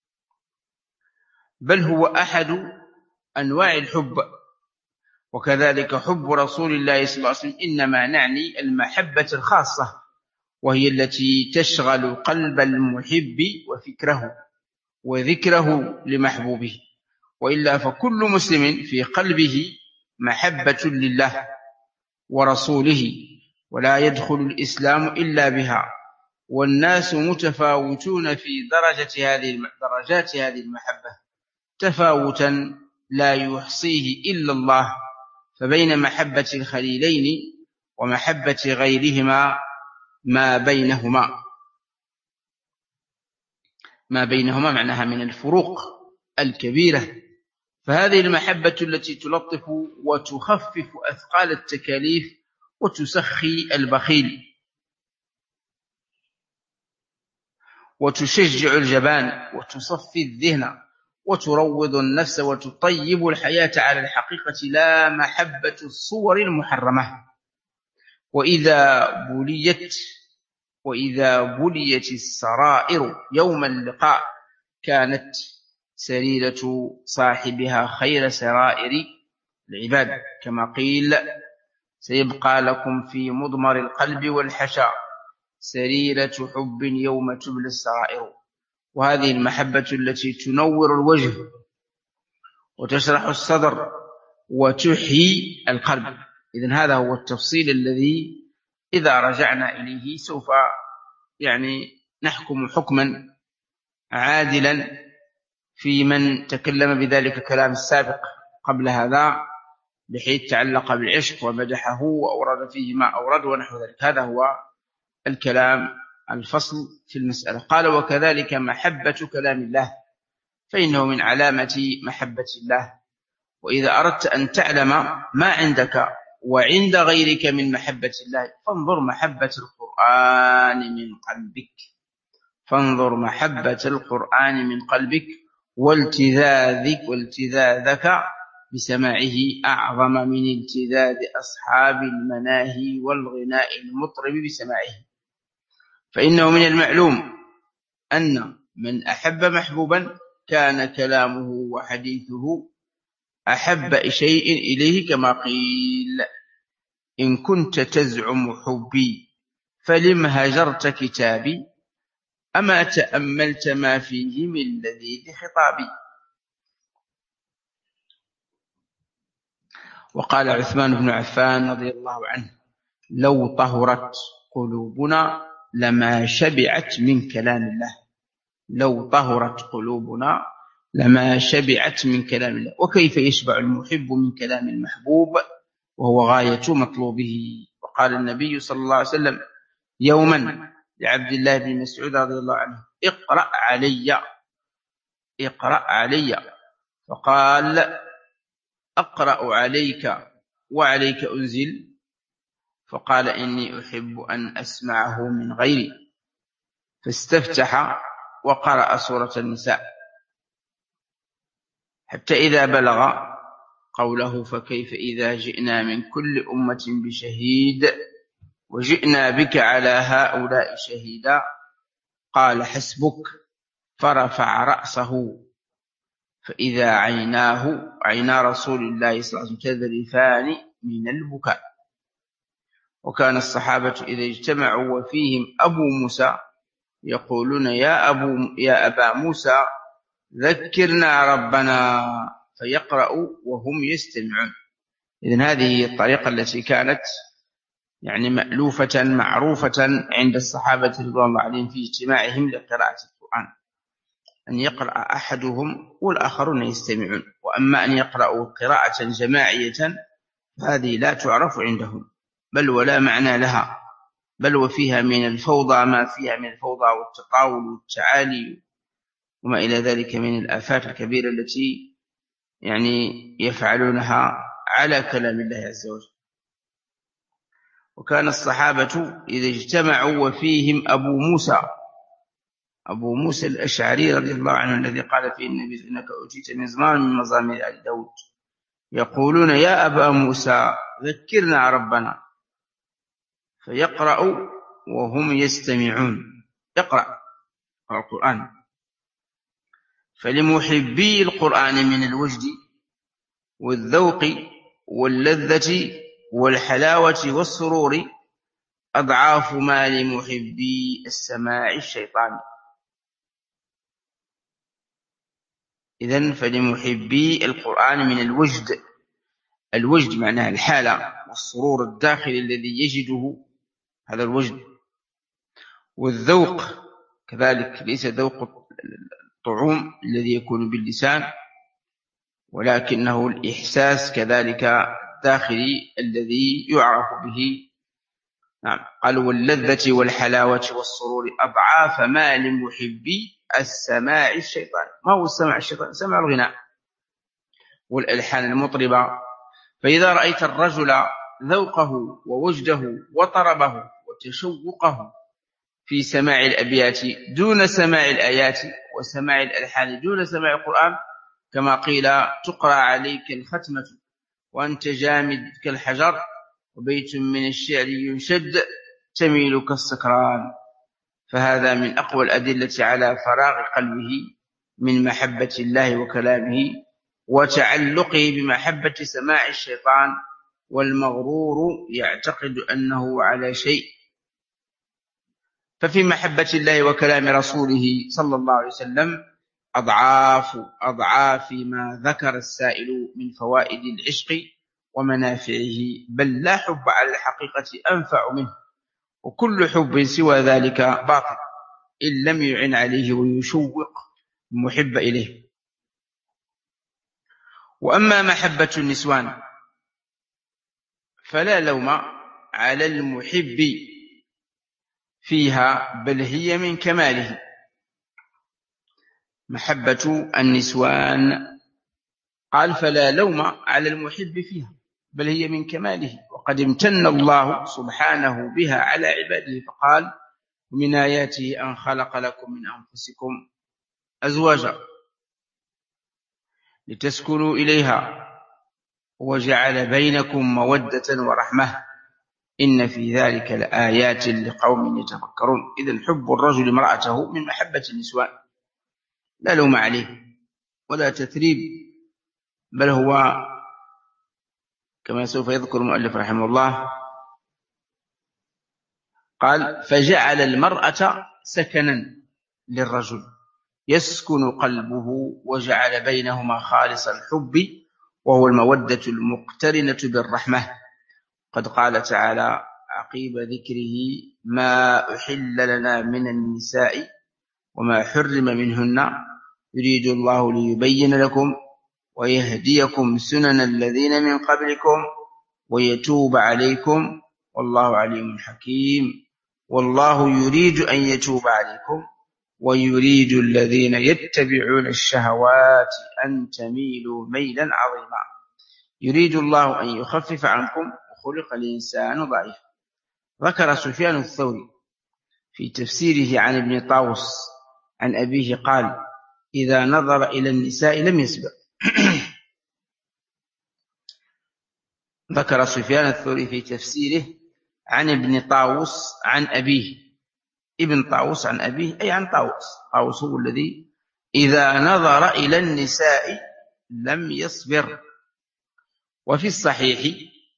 بل هو أحد أنواع الحب. وكذلك حب رسول الله صلى الله عليه وسلم إنما نعني المحبة الخاصة، وهي التي تشغل قلب المحب وفكره وذكره لمحبوبه، وإلا فكل مسلم في قلبه محبة لله ورسوله، ولا يدخل الإسلام إلا بها. والناس متفاوتون في درجة هذه درجات هذه المحبة تفاوتا لا يحصيه إلا الله. فبين محبة الخليلين ومحبة غيرهما ما بينهما ما بينهما معناها من الفروق الكبيرة. فهذه المحبة التي تلطف وتخفف أثقال التكاليف وتسخي البخيل وتشجع الجبان وتصفي الذهن وتروض النفس وتطيب الحياة على الحقيقة، لا محبة الصور المحرمة. وإذا بليت وإذا بليت السرائر يوم اللقاء كانت سريرة صاحبها خير سرائر العباد، كما قيل: سيبقى لكم في مضمر القلب والحشا سريرة حب يوم تبلى السرائر. وهذه المحبة التي تنور الوجه وتشرح الصدر وتحيي القلب. إذن هذا هو التفصيل الذي إذا رجعنا إليه سوف يعني نحكم حكما عادلا في من تكلم بذلك كلام السابق قبل هذا، بحيث تعلق بالعشق ومدحه وأورد فيه ما أورد ونحو ذلك. هذا هو الكلام الفصل في المسألة. قال: وكذلك محبة كلام الله، فإنه من علامة محبة الله. وإذا أردت أن تعلم ما عندك وعند غيرك من محبة الله فانظر محبة القرآن من قلبك فانظر محبة القرآن من قلبك والتذاذك والتذاذك بسماعه أعظم من التذاذ أصحاب المناهي والغناء المطرب بسماعه. فإنه من المعلوم أن من أحب محبوبا كان كلامه وحديثه أحب شيء إليه، كما قيل: إن كنت تزعم حبي فلم هجرت كتابي أما تأملت ما فيه من لذيذ خطابي. وقال عثمان بن عفان رضي الله عنه: لو طهرت قلوبنا لما شبعت من كلام الله. لو طهرت قلوبنا لما شبعت من كلام الله. وكيف يشبع المحب من كلام المحبوب وهو غاية مطلوبه؟ وقال النبي صلى الله عليه وسلم يوما لعبد الله بن مسعود رضي الله عنه اقرأ علي اقرأ علي فقال أقرأ عليك وعليك أنزل؟ فقال إني أحب أن أسمعه من غيري، فاستفتح وقرأ سورة النساء حتى إذا بلغ قوله فكيف إذا جئنا من كل أمة بشهيد وجئنا بك على هؤلاء شهيدا قال حسبك، فرفع رأسه فإذا عيناه عينا رسول الله صلى الله عليه وسلم تذرفان من البكاء. وكان الصحابة إذا اجتمعوا وفيهم أبو موسى يقولون يا, أبو يا أبا موسى ذكرنا ربنا، فيقرأ وهم يستمعون. إذن هذه هي الطريقة التي كانت يعني مألوفة معروفة عند الصحابة رضوان الله عليهم في اجتماعهم لقراءة القرآن، أن يقرأ أحدهم والآخرون يستمعون. وأما أن يقرأوا قراءة جماعية هذه لا تعرف عندهم، بل ولا معنى لها، بل وفيها من الفوضى ما فيها من الفوضى والتطاول والتعالي وما إلى ذلك من الآفات الكبيرة التي يعني يفعلونها على كلام الله عز وجل. وكان الصحابة إذا اجتمعوا وفيهم أبو موسى أبو موسى الأشعري رضي الله عنه الذي قال فيه النبي إنك أوتيت مزمار من مزامير آل داود يقولون يا أبا موسى ذكرنا ربنا، فيقرأ وهم يستمعون، يقرأ القرآن. فلمحبي القرآن من الوجد والذوق واللذة والحلاوة والسرور أضعاف ما لمحبي السماع الشيطان. إذن فلمحبي القرآن من الوجد، الوجد معناه الحالة والسرور الداخلي الذي يجده، هذا الوجد. والذوق كذلك ليس ذوق الطعوم الذي يكون باللسان، ولكنه الإحساس كذلك الداخلي الذي يعرف به. نعم. قال واللذة والحلاوة والسرور أضعاف ما لمحبي السماع الشيطان. ما هو السماع الشيطان؟ سمع الغناء والألحان المطربة. فإذا رأيت الرجل ذوقه ووجده وطربه وتشوقه في سماع الأبيات دون سماع الآيات وسماع الألحان دون سماع القرآن، كما قيل تقرأ عليك الختمة وأنت جامد كالحجر وبيت من الشعر ينشد تميل كالسكران، فهذا من أقوى الأدلة على فراغ قلبه من محبة الله وكلامه وتعلقه بمحبة سماع الشيطان. والمغرور يعتقد أنه على شيء. ففي محبة الله وكلام رسوله صلى الله عليه وسلم أضعاف أضعاف ما ذكر السائل من فوائد العشق ومنافعه، بل لا حب على الحقيقة أنفع منه، وكل حب سوى ذلك باطل إن لم يعن عليه ويشوق المحب إليه. وأما محبة النسوان فلا لوم على المحب فيها، بل هي من كماله. محبة النسوان قال فلا لوم على المحب فيها بل هي من كماله، وقد امتن الله سبحانه بها على عباده فقال ومن آياته أن خلق لكم من أنفسكم أزواجا لتسكنوا إليها وجعل بينكم مودة ورحمة إن في ذلك لآيات لقوم يتفكرون. إذن حب الرجل امرأته من محبة النسوان، لا لوم عليه ولا تثريب، بل هو كما سوف يذكر المؤلف رحمه الله قال فجعل المرأة سكنا للرجل يسكن قلبه وجعل بينهما خالص الحب وهو المودة المقترنة بالرحمة. قد قال تعالى عقيب ذكره ما أحل لنا من النساء وما حرم منهن يريد الله ليبين لكم ويهديكم سنن الذين من قبلكم ويتوب عليكم والله عليم حكيم. والله يريد أن يتوب عليكم ويريد الذين يتبعون الشهوات أن تميلوا ميلا عظيما. يريد الله أن يخفف عنكم وخلق الإنسان ضعيفا. ذكر سفيان الثوري في تفسيره عن ابن طاووس عن أبيه قال: إذا نظر إلى النساء لم يسبق. ذكر سفيان الثوري في تفسيره عن ابن طاووس عن أبيه، ابن طاووس عن أبيه أي عن طاووس. طاووس هو الذي إذا نظر إلى النساء لم يصبر. وفي الصحيح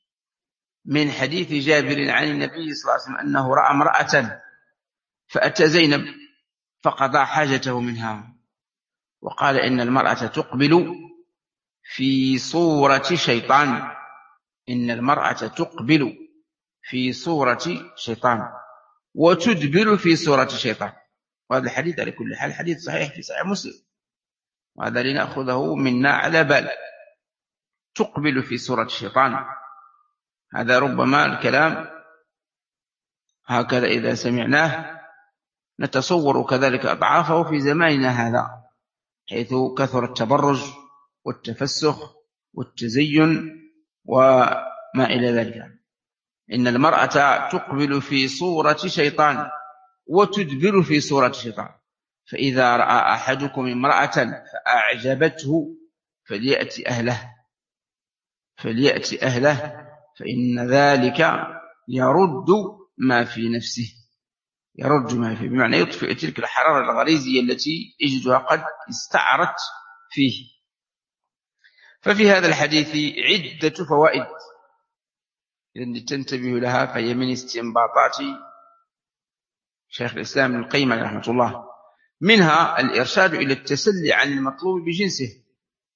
من حديث جابر عن النبي صلى الله عليه وسلم أنه رأى امرأة فأتى زينب فقضى حاجته منها وقال إن المرأة تقبل في صورة شيطان، إن المرأة تقبل في صورة شيطان وتدبر في صورة شيطان. وهذا الحديث على كل حال حديث صحيح في صحيح مسلم، وهذا لنأخذه منا على بال. تقبل في صورة الشيطان، هذا ربما الكلام هكذا إذا سمعناه نتصور كذلك أضعافه في زماننا هذا، حيث كثر التبرج والتفسخ والتزين وما إلى ذلك. إن المرأة تقبل في صورة شيطان وتدبر في صورة شيطان. فإذا رأى أحدكم امرأة فأعجبته فليأتي أهله فليأتي أهله فإن ذلك يرد ما في نفسه، يرد ما فيه، بمعنى يطفئ تلك الحرارة الغريزية التي يجدها قد استعرت فيه. ففي هذا الحديث عدة فوائد إذن تنتبه لها، فهي من استنباطات شيخ الإسلام ابن القيم رحمه الله. منها الإرشاد إلى التسلي عن المطلوب بجنسه،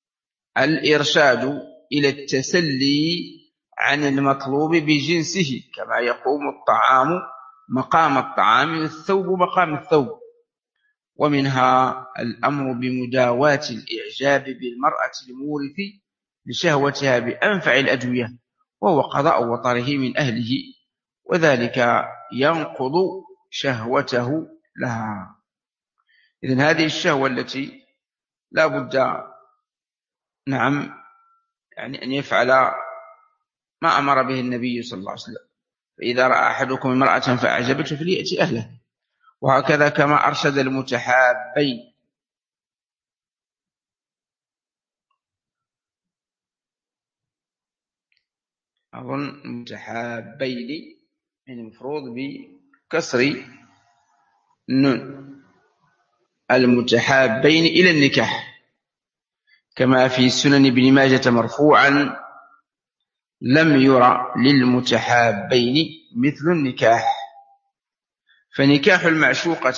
الإرشاد إلى التسلي عن المطلوب بجنسه، كما يقوم الطعام مقام الطعام والثوب مقام الثوب. ومنها الأمر بمداواة الإعجاب بالمرأة المورث لشهوتها بأنفع الأدوية، وهو قضاء وطره من أهله، وذلك ينقض شهوته لها. إذن هذه الشهوة التي لا بد نعم يعني أن يفعل ما أمر به النبي صلى الله عليه وسلم. فإذا رأى أحدكم امرأة فأعجبته فليأتي أهله. وهكذا كما أرشد المتحابين أظن متحابين يعني المفروض بكسر النون، المتحابين إلى النكاح، كما في سنن ابن ماجة مرفوعا: لم يرى للمتحابين مثل النكاح. فنكاح المعشوقة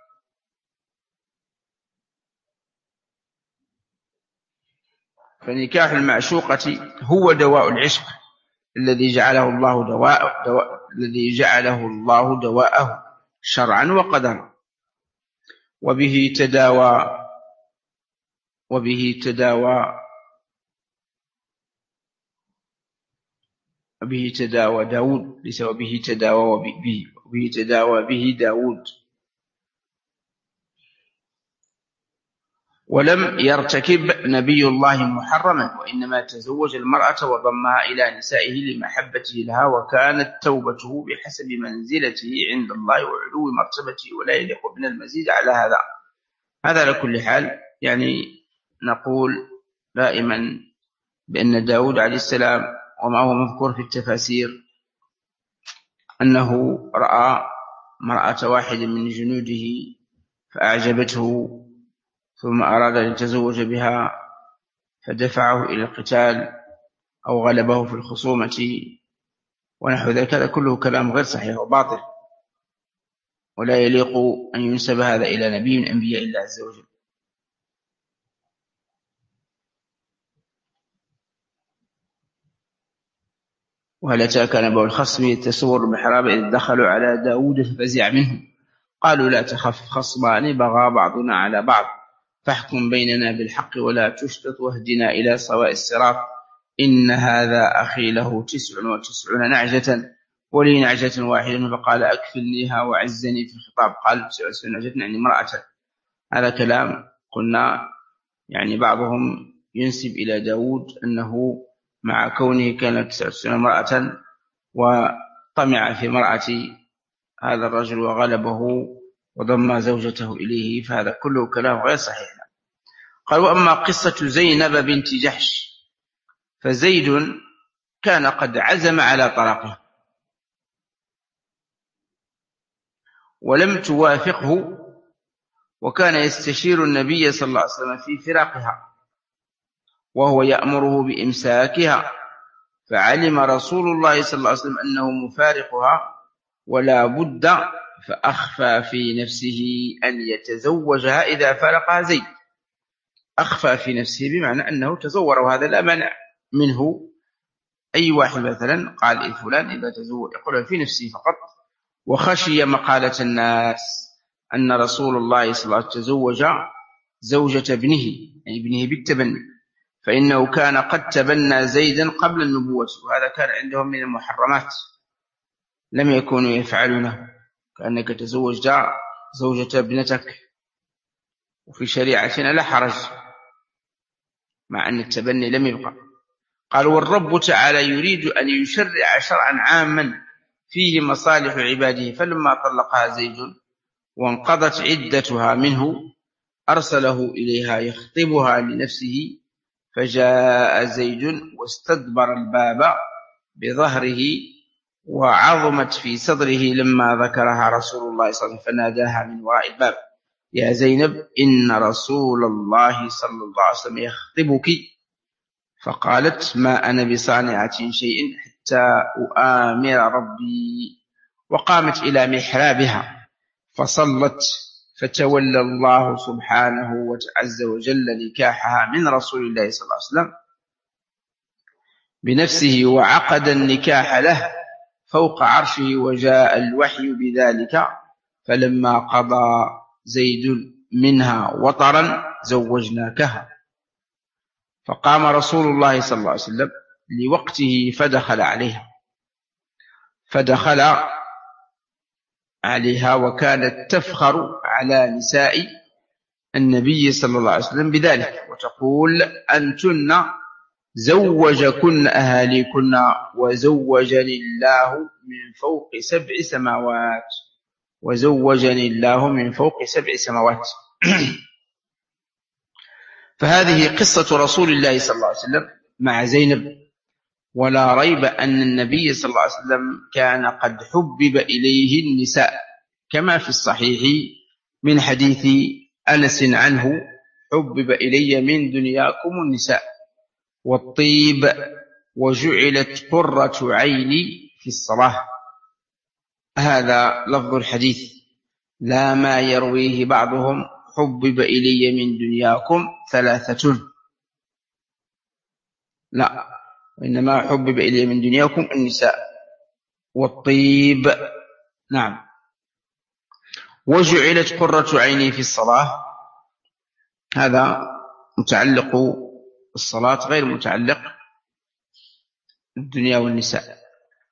فنكاح المعشوقة هو دواء العشق الذي جعله الله دواء, دواء الذي جعله الله دواءه شرعا وقدرا، وبه تداوى وبه تداوى وبه تداوى داود ليس وبه تداوى وبه وبه تداوى به داود. ولم يرتكب نبي الله محرما، وإنما تزوج المرأة وضمها إلى نسائه لمحبته لها، وكانت توبته بحسب منزلته عند الله وعلو مرتبته، ولا يليق بنا المزيد على هذا. هذا على كل حال يعني نقول دائما بأن داود عليه السلام وما هو مذكور في التفاسير أنه رأى مرأة واحد من جنوده فأعجبته ثم أراد أن يتزوج بها فدفعه إلى القتال أو غلبه في الخصومة ونحو ذلك. هذا كله كلام غير صحيح وباطل، ولا يليق أن ينسب هذا إلى نبي من أنبياء الله عز وجل. وهل أتاك نبأ الخصم إذ تسوروا المحراب إذ دخلوا على داود ففزع منهم قالوا لا تخف خصمان بغى بعضنا على بعض فاحكم بيننا بالحق ولا تشتت واهدنا إلى سواء الصراط إن هذا أخي له تسع وتسعون نعجة ولي نعجة واحدة فقال أكفلنيها وعزني في الخطاب قال تسع وتسعون نعجة يعني امرأة. هذا كلام قلنا يعني بعضهم ينسب إلى داود أنه مع كونه كانت تسع وتسعون امرأة وطمع في مرأة هذا الرجل وغلبه وضم زوجته إليه، فهذا كله كلام غير صحيح. قال وأما قصة زينب بنت جحش فزيد كان قد عزم على طلاقها ولم توافقه وكان يستشير النبي صلى الله عليه وسلم في فراقها وهو يأمره بإمساكها، فعلم رسول الله صلى الله عليه وسلم أنه مفارقها ولا بد فأخفى في نفسه أن يتزوجها إذا فارقها زيد. أخفى في نفسه بمعنى أنه تزور، وهذا لا مانع منه. أي واحد مثلا قال إيه فلان إذا تزوج يقول في نفسه فقط، وخشي مقالة الناس أن رسول الله صلى الله عليه وسلم تزوج زوجة ابنه يعني ابنه بالتبني، فإنه كان قد تبنى زيدا قبل النبوة، وهذا كان عندهم من المحرمات لم يكونوا يفعلونه، كأنك تزوج زوجة ابنتك وفي شريعتنا لا حرج مع أن التبني لم يبقى. قال والرب تعالى يريد أن يشرع شرعا عاما فيه مصالح عباده، فلما طلقها زيد وانقضت عدتها منه أرسله إليها يخطبها لنفسه، فجاء زيد واستدبر الباب بظهره وعظمت في صدره لما ذكرها رسول الله صلى الله عليه وسلم فناداها من وراء الباب يا زينب إن رسول الله صلى الله عليه وسلم يخطبك، فقالت ما أنا بصانعة شيء حتى أؤامر ربي، وقامت إلى محرابها فصلت، فتولى الله سبحانه وعز وجل نكاحها من رسول الله صلى الله عليه وسلم بنفسه وعقد النكاح له فوق عرشه، وجاء الوحي بذلك، فلما قضى زيد منها وطرا زوجناكها. فقام رسول الله صلى الله عليه وسلم لوقته فدخل عليها فدخل عليها وكانت تفخر على نساء النبي صلى الله عليه وسلم بذلك وتقول أنتن زوجكن أهاليكن وزوجني الله من فوق سبع سماوات وزوجني الله من فوق سبع سماوات. فهذه قصة رسول الله صلى الله عليه وسلم مع زينب، ولا ريب أن النبي صلى الله عليه وسلم كان قد حبب إليه النساء كما في الصحيح من حديث أنس عنه حبب إلي من دنياكم النساء والطيب وجعلت قرة عيني في الصلاة. هذا لفظ الحديث لا ما يرويه بعضهم حبب إلي من دنياكم ثلاثة، لا، وإنما حبب إلي من دنياكم النساء والطيب، نعم، وجعلت قرة عيني في الصلاة، هذا متعلق الصلاة غير متعلق الدنيا والنساء.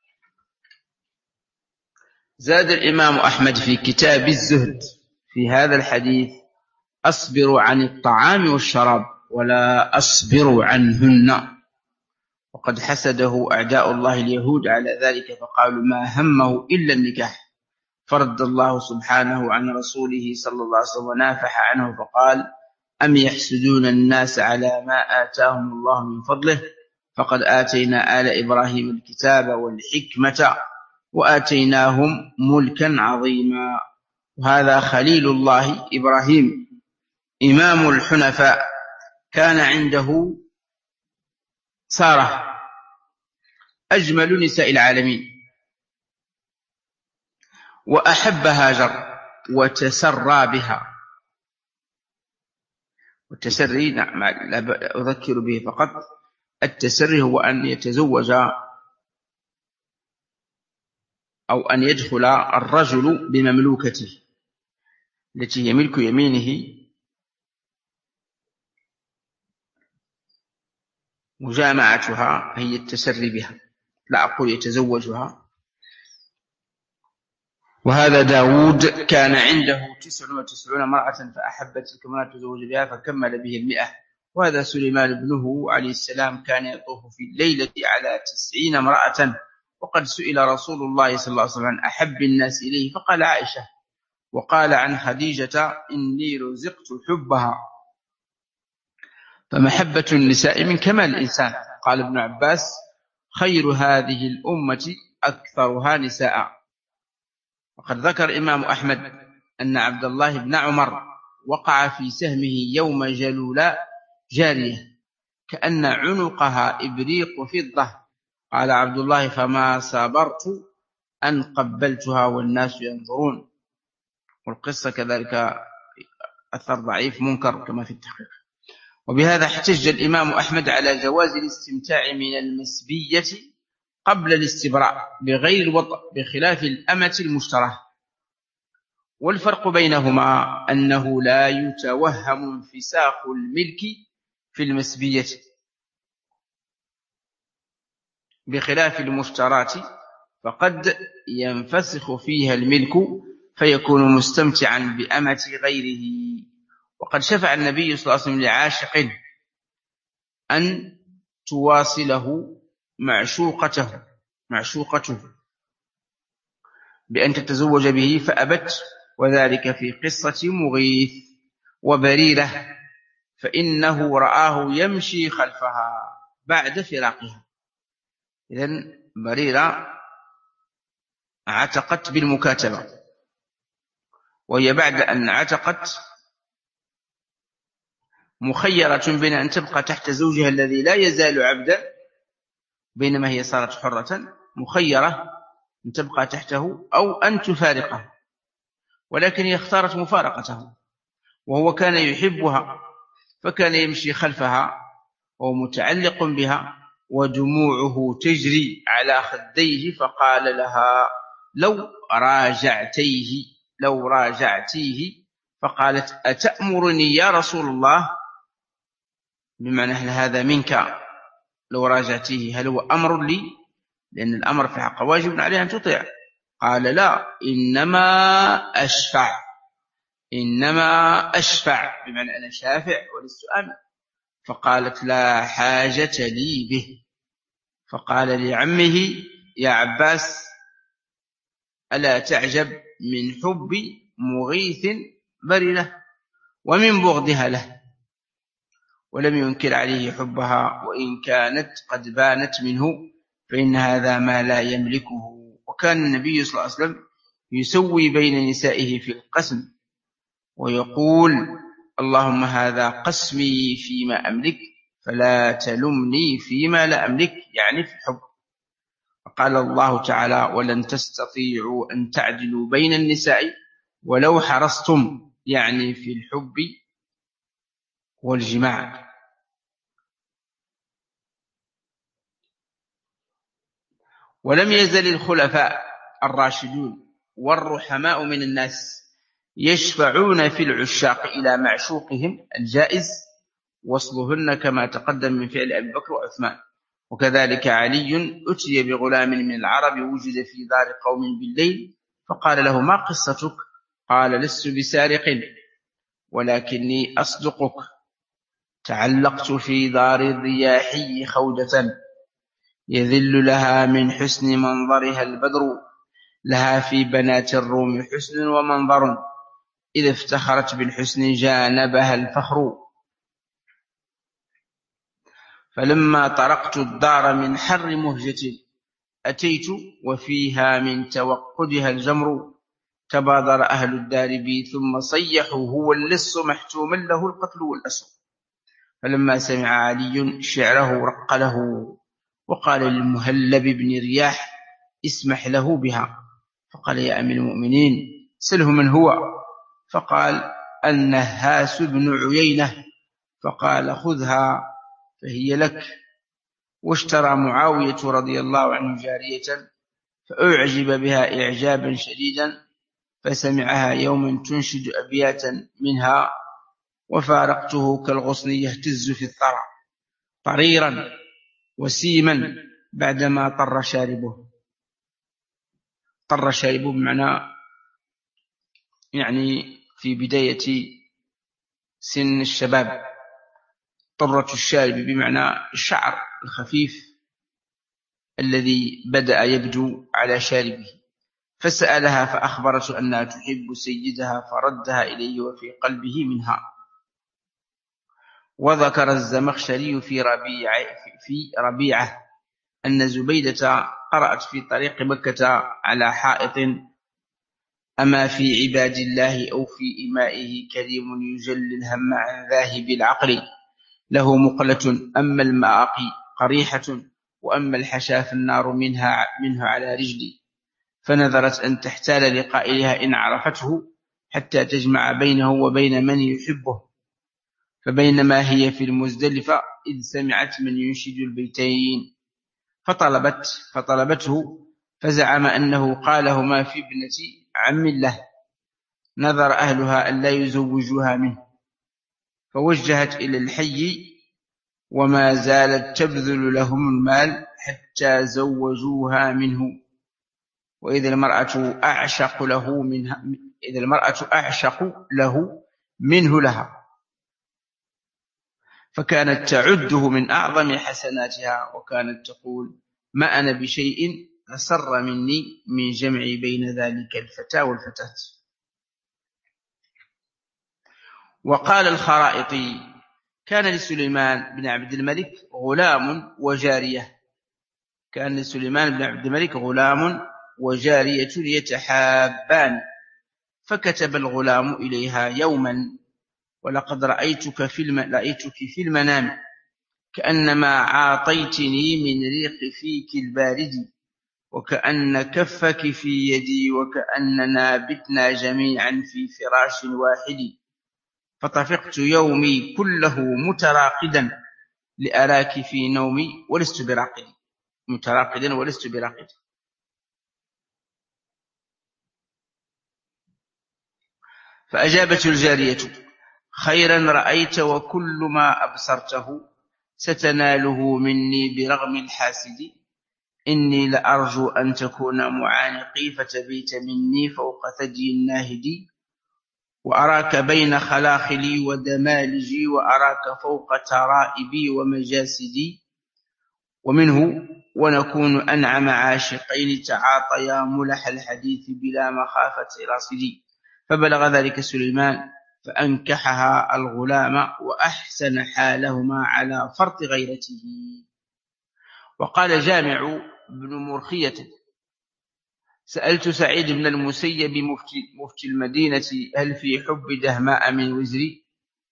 زاد الإمام أحمد في كتاب الزهد في هذا الحديث أصبر عن الطعام والشراب ولا أصبر عنهن، وقد حسده أعداء الله اليهود على ذلك فقالوا ما همه إلا النكاح، فرد الله سبحانه عن رسوله صلى الله عليه وسلم ونافح عنه فقال أم يحسدون الناس على ما آتاهم الله من فضله فقد آتينا آل إبراهيم الكتاب والحكمة وآتيناهم ملكا عظيما. وهذا خليل الله إبراهيم إمام الحنفاء كان عنده سارة أجمل نساء العالمين وأحب هاجر وتسرى بها، والتسري نعم لا أذكر به فقط، التسري هو أن يتزوج أو أن يدخل الرجل بمملوكته التي هي ملك يمينه مجامعتها هي التسري بها، لا أقول يتزوجها. وهذا داود كان عنده تسع وتسعون امرأة فأحب تلك المرأة تزوج بها فكمل به المئة. وهذا سليمان ابنه عليه السلام كان يطوف في الليلة على تسعين امرأة. وقد سئل رسول الله صلى الله عليه وسلم عن أحب الناس إليه فقال عائشة، وقال عن خديجة إني رزقت حبها. فمحبة النساء من كمال الإنسان. قال ابن عباس خير هذه الأمة أكثرها نساء. وقد ذكر إمام أحمد أن عبد الله بن عمر وقع في سهمه يوم جلولا جارية كأن عنقها إبريق فضة. قال عبد الله فما صبرت أن قبلتها والناس ينظرون. والقصة كذلك أثر ضعيف منكر كما في التحقيق. وبهذا احتج الإمام أحمد على جواز الاستمتاع من المسبية قبل الاستبراء بغير الوطء بخلاف الأمة المشتراه. والفرق بينهما أنه لا يتوهم انفساخ الملك في المسبية بخلاف المشترات، فقد ينفسخ فيها الملك فيكون مستمتعا بأمة غيره. وقد شفع النبي صلى الله عليه وسلم لعاشق أن تواصله معشوقته معشوقته بأن تتزوج به فأبت، وذلك في قصة مغيث وبريرة، فإنه رآه يمشي خلفها بعد فراقها. إذن بريرة عتقت بالمكاتبة، وهي بعد أن عتقت مخيرة بين أن تبقى تحت زوجها الذي لا يزال عبدا بينما هي صارت حرة، مخيرة أن تبقى تحته أو أن تفارقه، ولكن هي اختارت مفارقته. وهو كان يحبها فكان يمشي خلفها وهو متعلق بها ودموعه تجري على خديه، فقال لها لو راجعتيه لو راجعتيه فقالت أتأمرني يا رسول الله، بمعنى هل هذا منك لو راجعتيه هل هو أمر لي، لأن الأمر في حق واجب عليه أن تطيع. قال لا إنما أشفع إنما أشفع بمعنى أنا شافع ولست آمن. فقالت لا حاجة لي به. فقال لعمه يا عباس ألا تعجب من حب مغيث بريرة ومن بغضها له، ولم ينكر عليه حبها وإن كانت قد بانت منه، فإن هذا ما لا يملكه. وكان النبي صلى الله عليه وسلم يسوي بين نسائه في القسم ويقول اللهم هذا قسمي فيما أملك فلا تلمني فيما لا أملك، يعني في الحب. فقال الله تعالى ولن تستطيعوا أن تعدلوا بين النساء ولو حرصتم، يعني في الحب والجماع. ولم يزل الخلفاء الراشدون والرحماء من الناس يشفعون في العشاق إلى معشوقهم الجائز وصلهن كما تقدم من فعل أبي بكر وعثمان. وكذلك علي أتي بغلام من العرب وجد في دار قوم بالليل فقال له ما قصتك؟ قال لست بسارق ولكني أصدقك، تعلقت في دار الرياحي خودة يذل لها من حسن منظرها البدر، لها في بنات الروم حسن ومنظر إذا افتخرت بالحسن جانبها الفخر. فلما طرقت الدار من حر مهجة أتيت وفيها من توقدها الجمر، تبادر أهل الدار بي ثم صيحوا هو اللص محتوما له القتل والأسر. فلما سمع علي شعره رق له وقال للمهلب بن رياح اسمح له بها. فقال يا أمير المؤمنين سله من هو؟ فقال النهاس بن عيينة. فقال خذها فهي لك. واشترى معاوية رضي الله عنه جارية فأعجب بها إعجابا شديدا، فسمعها يوما تنشد أبياتا منها: وفارقته كالغصن يهتز في الثرى طريرا وسيما بعدما طر شاربه. طر شاربه بمعنى يعني في بداية سن الشباب، طرة الشارب بمعنى الشعر الخفيف الذي بدأ يبدو على شاربه. فسألها فأخبرته أنها تحب سيدها فردها إليه وفي قلبه منها. وذكر الزمخشري في ربيعة, في ربيعة أن زبيدة قرأت في طريق مكة على حائط: أما في عباد الله أو في إمائه كريم يجل الهم عن ذاهب العقل، له مقلة أما المآقي قريحة، وأما الحشا فالنار منها منه على رجلي. فنذرت أن تحتال لقائلها إن عرفته حتى تجمع بينه وبين من يحبه. فبينما هي في المزدلفة إذ سمعت من ينشد البيتين فطلبت فطلبته، فزعم أنه قالهما في ابنة عم له، نذر أهلها أن لا يزوجوها منه. فوجهت إلى الحي وما زالت تبذل لهم المال حتى زوجوها منه. وإذا المرأة أعشق له منها إذا المرأة أعشق له منه لها، فكانت تعده من أعظم حسناتها، وكانت تقول: ما أنا بشيء أسر مني من جمعي بين ذلك الفتى والفتاة. وقال الخرائطي: كان لسليمان بن عبد الملك غلام وجارية كان لسليمان بن عبد الملك غلام وجارية يتحابان، فكتب الغلام إليها يوما: ولقد رأيتك في الم... رأيتك في المنام كأنما عاطيتني من ريق فيك البارد، وكأن كفك في يدي، وكأننا بتنا جميعا في فراش واحد. فطفقت يومي كله متراقدا لأراك في نومي ولست براقد متراقدا ولست براقد. فأجابت الجارية: خيرا رأيت، وكل ما أبصرته ستناله مني برغم الحاسد. إني لأرجو أن تكون معانقي فتبيت مني فوق ثدي الناهدي، وأراك بين خلاخلي ودمالجي، وأراك فوق ترائبي ومجاسدي. ومنه ونكون أنعم عاشقين تعاطيا ملح الحديث بلا مخافة راصدي. فبلغ ذلك سليمان فأنكحها الغلام، وأحسن حالهما على فرط غيرته. وقال جامع بن مرخية: سألت سعيد بن المسيب مفتي, مفتي المدينة: هل في حب دهماء من وزري؟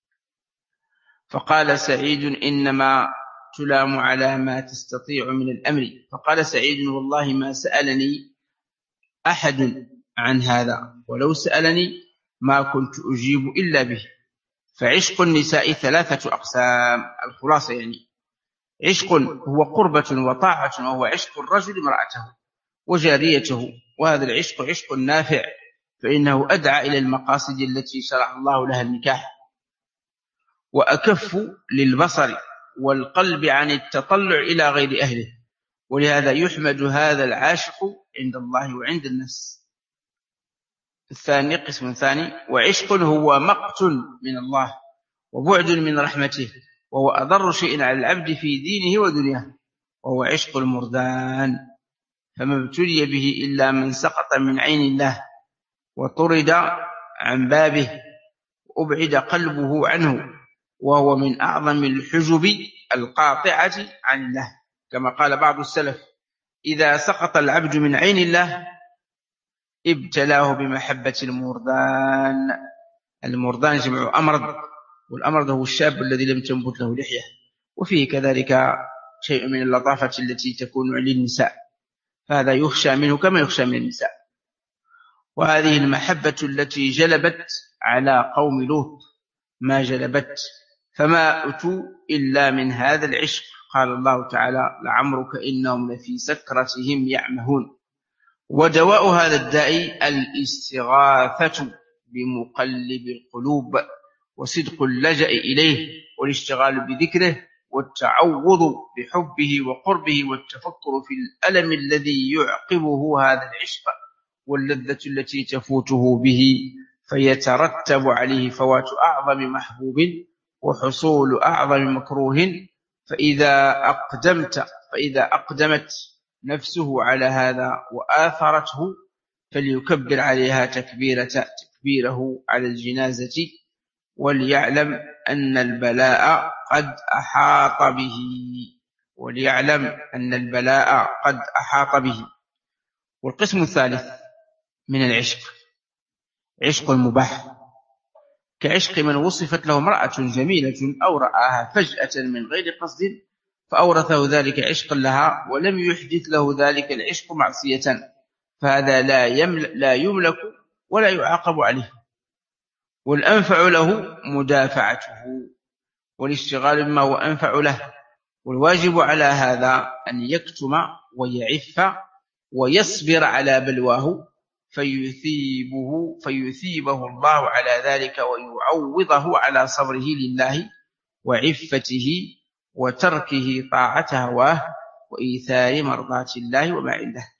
فقال سعيد: إنما تلام على ما تستطيع من الأمر. فقال سعيد: والله ما سألني أحد عن هذا، ولو سألني ما كنت أجيب إلا به. فعشق النساء ثلاثة أقسام. الخلاصة يعني: عشق هو قربة وطاعة، وهو عشق الرجل امرأته وجاريته، وهذا العشق عشق نافع، فإنه أدعى إلى المقاصد التي شرع الله لها النكاح، وأكف للبصر والقلب عن التطلع إلى غير أهله، ولهذا يحمد هذا العاشق عند الله وعند الناس. الثاني قسم ثاني: وعشق هو مقت من الله وبعد من رحمته، وهو أضر شيء على العبد في دينه ودنياه، وهو عشق المردان، فما ابتلي به إلا من سقط من عين الله وطرد عن بابه وأبعد قلبه عنه، وهو من أعظم الحجب القاطعة عن الله، كما قال بعض السلف: إذا سقط العبد من عين الله ابتلاه بمحبة المردان. المردان جمع أمرض، والأمرض هو الشاب الذي لم تنبت له لحية. وفيه كذلك شيء من اللطافة التي تكون للنساء، فهذا يخشى منه كما يخشى من النساء. وهذه المحبة التي جلبت على قوم لوط ما جلبت، فما أتوا إلا من هذا العشق. قال الله تعالى: لعمرك إنهم لفي سكرتهم يعمهون. ودواء هذا الداء الاستغاثة بمقلب القلوب وصدق اللجأ إليه والاشتغال بذكره والتعوض بحبه وقربه والتفكر في الألم الذي يعقبه هذا العشق واللذة التي تفوته به، فيترتب عليه فوات أعظم محبوب وحصول أعظم مكروه. فإذا أقدمت فإذا أقدمت نفسه على هذا وآثرته فليكبر عليها تكبيرة تكبيره على الجنازة، وليعلم أن البلاء قد أحاط به وليعلم أن البلاء قد أحاط به. والقسم الثالث من العشق عشق المباح، كعشق من وصفت له امرأة جميلة أو رآها فجأة من غير قصد فأورثه ذلك عشقا لها ولم يحدث له ذلك العشق معصية، فهذا لا, يمل لا يملك ولا يعاقب عليه، والأنفع له مدافعته والاشتغال بما هو أنفع له. والواجب على هذا أن يكتم ويعف ويصبر على بلواه فيثيبه, فيثيبه الله على ذلك ويعوضه على صبره لله وعفته وتركه طاعة هواه وإيثار مرضات الله وما عنده.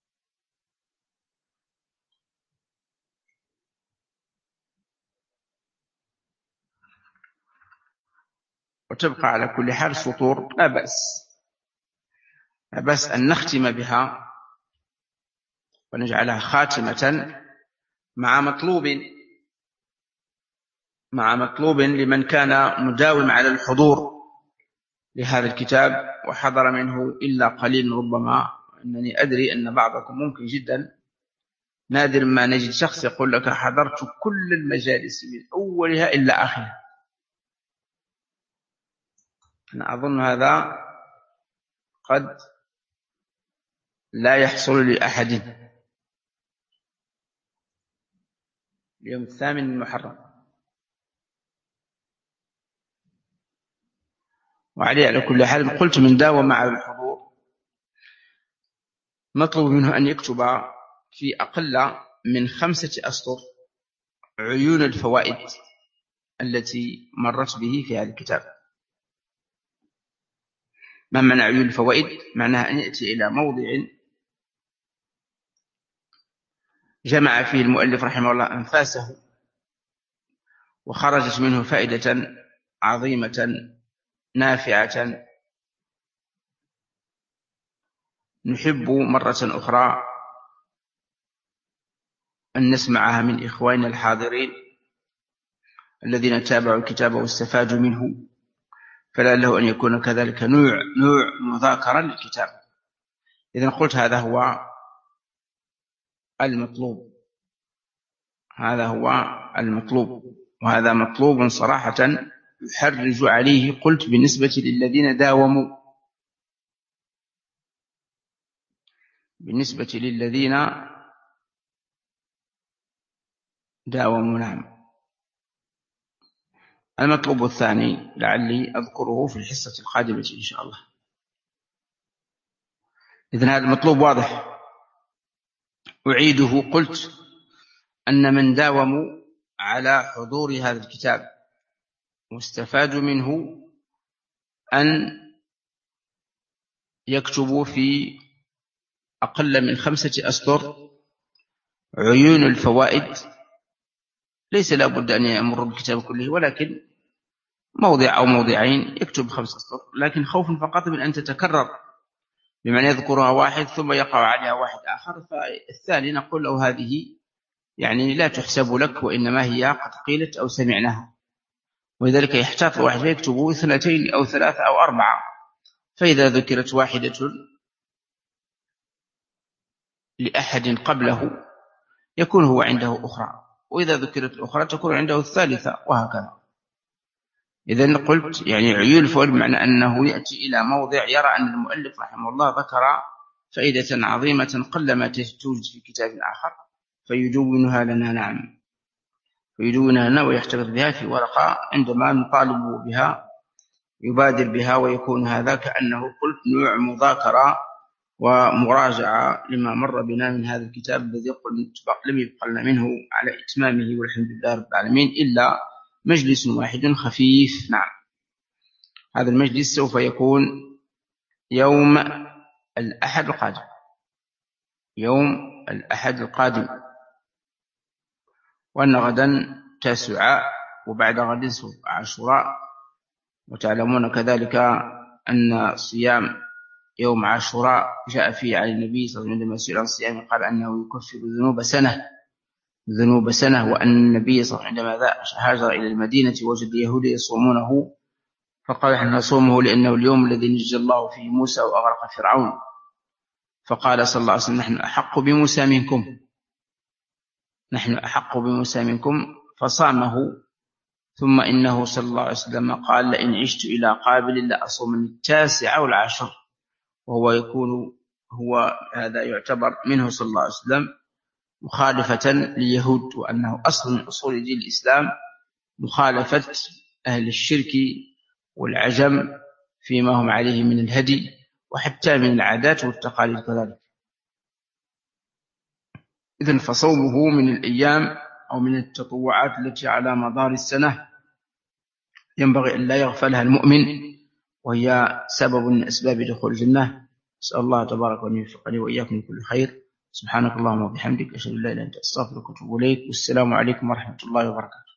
وتبقى على كل حال سطور لا بأس لا بأس أن نختم بها ونجعلها خاتمة مع مطلوب مع مطلوب لمن كان مداوم على الحضور لهذا الكتاب وحضر منه إلا قليل ربما، أنني أدري أن بعضكم ممكن جدا نادر ما نجد شخص يقول لك حضرت كل المجالس من أولها إلا آخرها. أنا أظن هذا قد لا يحصل لأحد. اليوم الثامن من محرم، وعليه على كل حال قلت من داوم مع الحضور مطلوب منه أن يكتب في أقل من خمسة أسطر عيون الفوائد التي مرت به في هذا الكتاب. ما معنى عيون الفوائد؟ معناها أن يأتي إلى موضع جمع فيه المؤلف رحمه الله أنفاسه وخرجت منه فائدة عظيمة نافعة نحب مرة أخرى أن نسمعها من إخواننا الحاضرين الذين تابعوا الكتاب واستفادوا منه، فلعله أن يكون كذلك نوع نوع مذاكرة للكتاب. إذن قلت هذا هو المطلوب هذا هو المطلوب وهذا مطلوب صراحة يحرج عليه. قلت بالنسبة للذين داوموا بالنسبة للذين داوموا نعم. المطلوب الثاني لعلي أذكره في الحصة القادمة إن شاء الله. إذن هذا المطلوب واضح. أعيده. قلت أن من داوموا على حضور هذا الكتاب واستفادوا منه أن يكتبوا في أقل من خمسة أسطر عيون الفوائد. ليس لا بد أن يمر بالكتاب كله، ولكن موضع أو موضعين يكتب خمسة أسطر، لكن خوفا فقط من أن تتكرر، بمعنى يذكرها واحد ثم يقع عليها واحد آخر. فالثاني نقول له هذه يعني لا تحسب لك، وإنما هي قد قيلت أو سمعناها، ولذلك يحتاط الواحد يكتب اثنتين أو ثلاثة أو أربعة، فإذا ذكرت واحدة لأحد قبله يكون هو عنده أخرى، وإذا ذكرت الأخرى تكون عنده الثالثة، وهكذا. إذن قلت يعني عيون الفوائد بمعنى أنه يأتي إلى موضع يرى أن المؤلف رحمه الله ذكر فائدة عظيمة قلما توجد في كتاب آخر فيدونها لنا نعم فيدونها لنا ويحتفظ بها في ورقة، عندما نطالب بها يبادر بها، ويكون هذا كأنه قلت نوع مذاكرة ومراجعة لما مر بنا من هذا الكتاب الذي لم يبق لنا منه على إتمامه والحمد لله رب العالمين إلا مجلس واحد خفيف. نعم، هذا المجلس سوف يكون يوم الأحد القادم، يوم الأحد القادم، وأن غدا تاسعاء وبعد غد عاشوراء. وتعلمون كذلك أن صيام يوم عاشوراء جاء فيه عن النبي صلى الله عليه وسلم عندما سئل عن الصيام قال أنه يكفر ذنوب سنة ذنوب سنة وأن النبي صلى الله عليه وسلم عندما هاجر إلى المدينة وجد اليهود يصومونه فقال نحن نصومه لأنه اليوم الذي نجى الله فيه موسى وأغرق فرعون. فقال صلى الله عليه وسلم نحن أحق بموسى منكم نحن أحق بموسى منكم فصامه. ثم إنه صلى الله عليه وسلم قال لئن عشت إلى قابل لأصوم التاسع والعشر، وهو يكون هو هذا يعتبر منه صلى الله عليه وسلم مخالفة لليهود، وأنه أصل من أصول دين الإسلام مخالفة أهل الشرك والعجم فيما هم عليه من الهدي وحتى من العادات والتقاليد كذلك. إذن فصومه من الأيام أو من التطوعات التي على مدار السنة ينبغي أن لا يغفلها المؤمن، وهي سبب من أسباب دخول الجنة. أسأل الله تبارك وتعالى أن يوفقني وإياكم لكل خير. سبحانك اللهم وبحمدك أشهد أن لا إله إلا أنت أستغفرك وأتوب إليك، والسلام عليكم ورحمة الله وبركاته.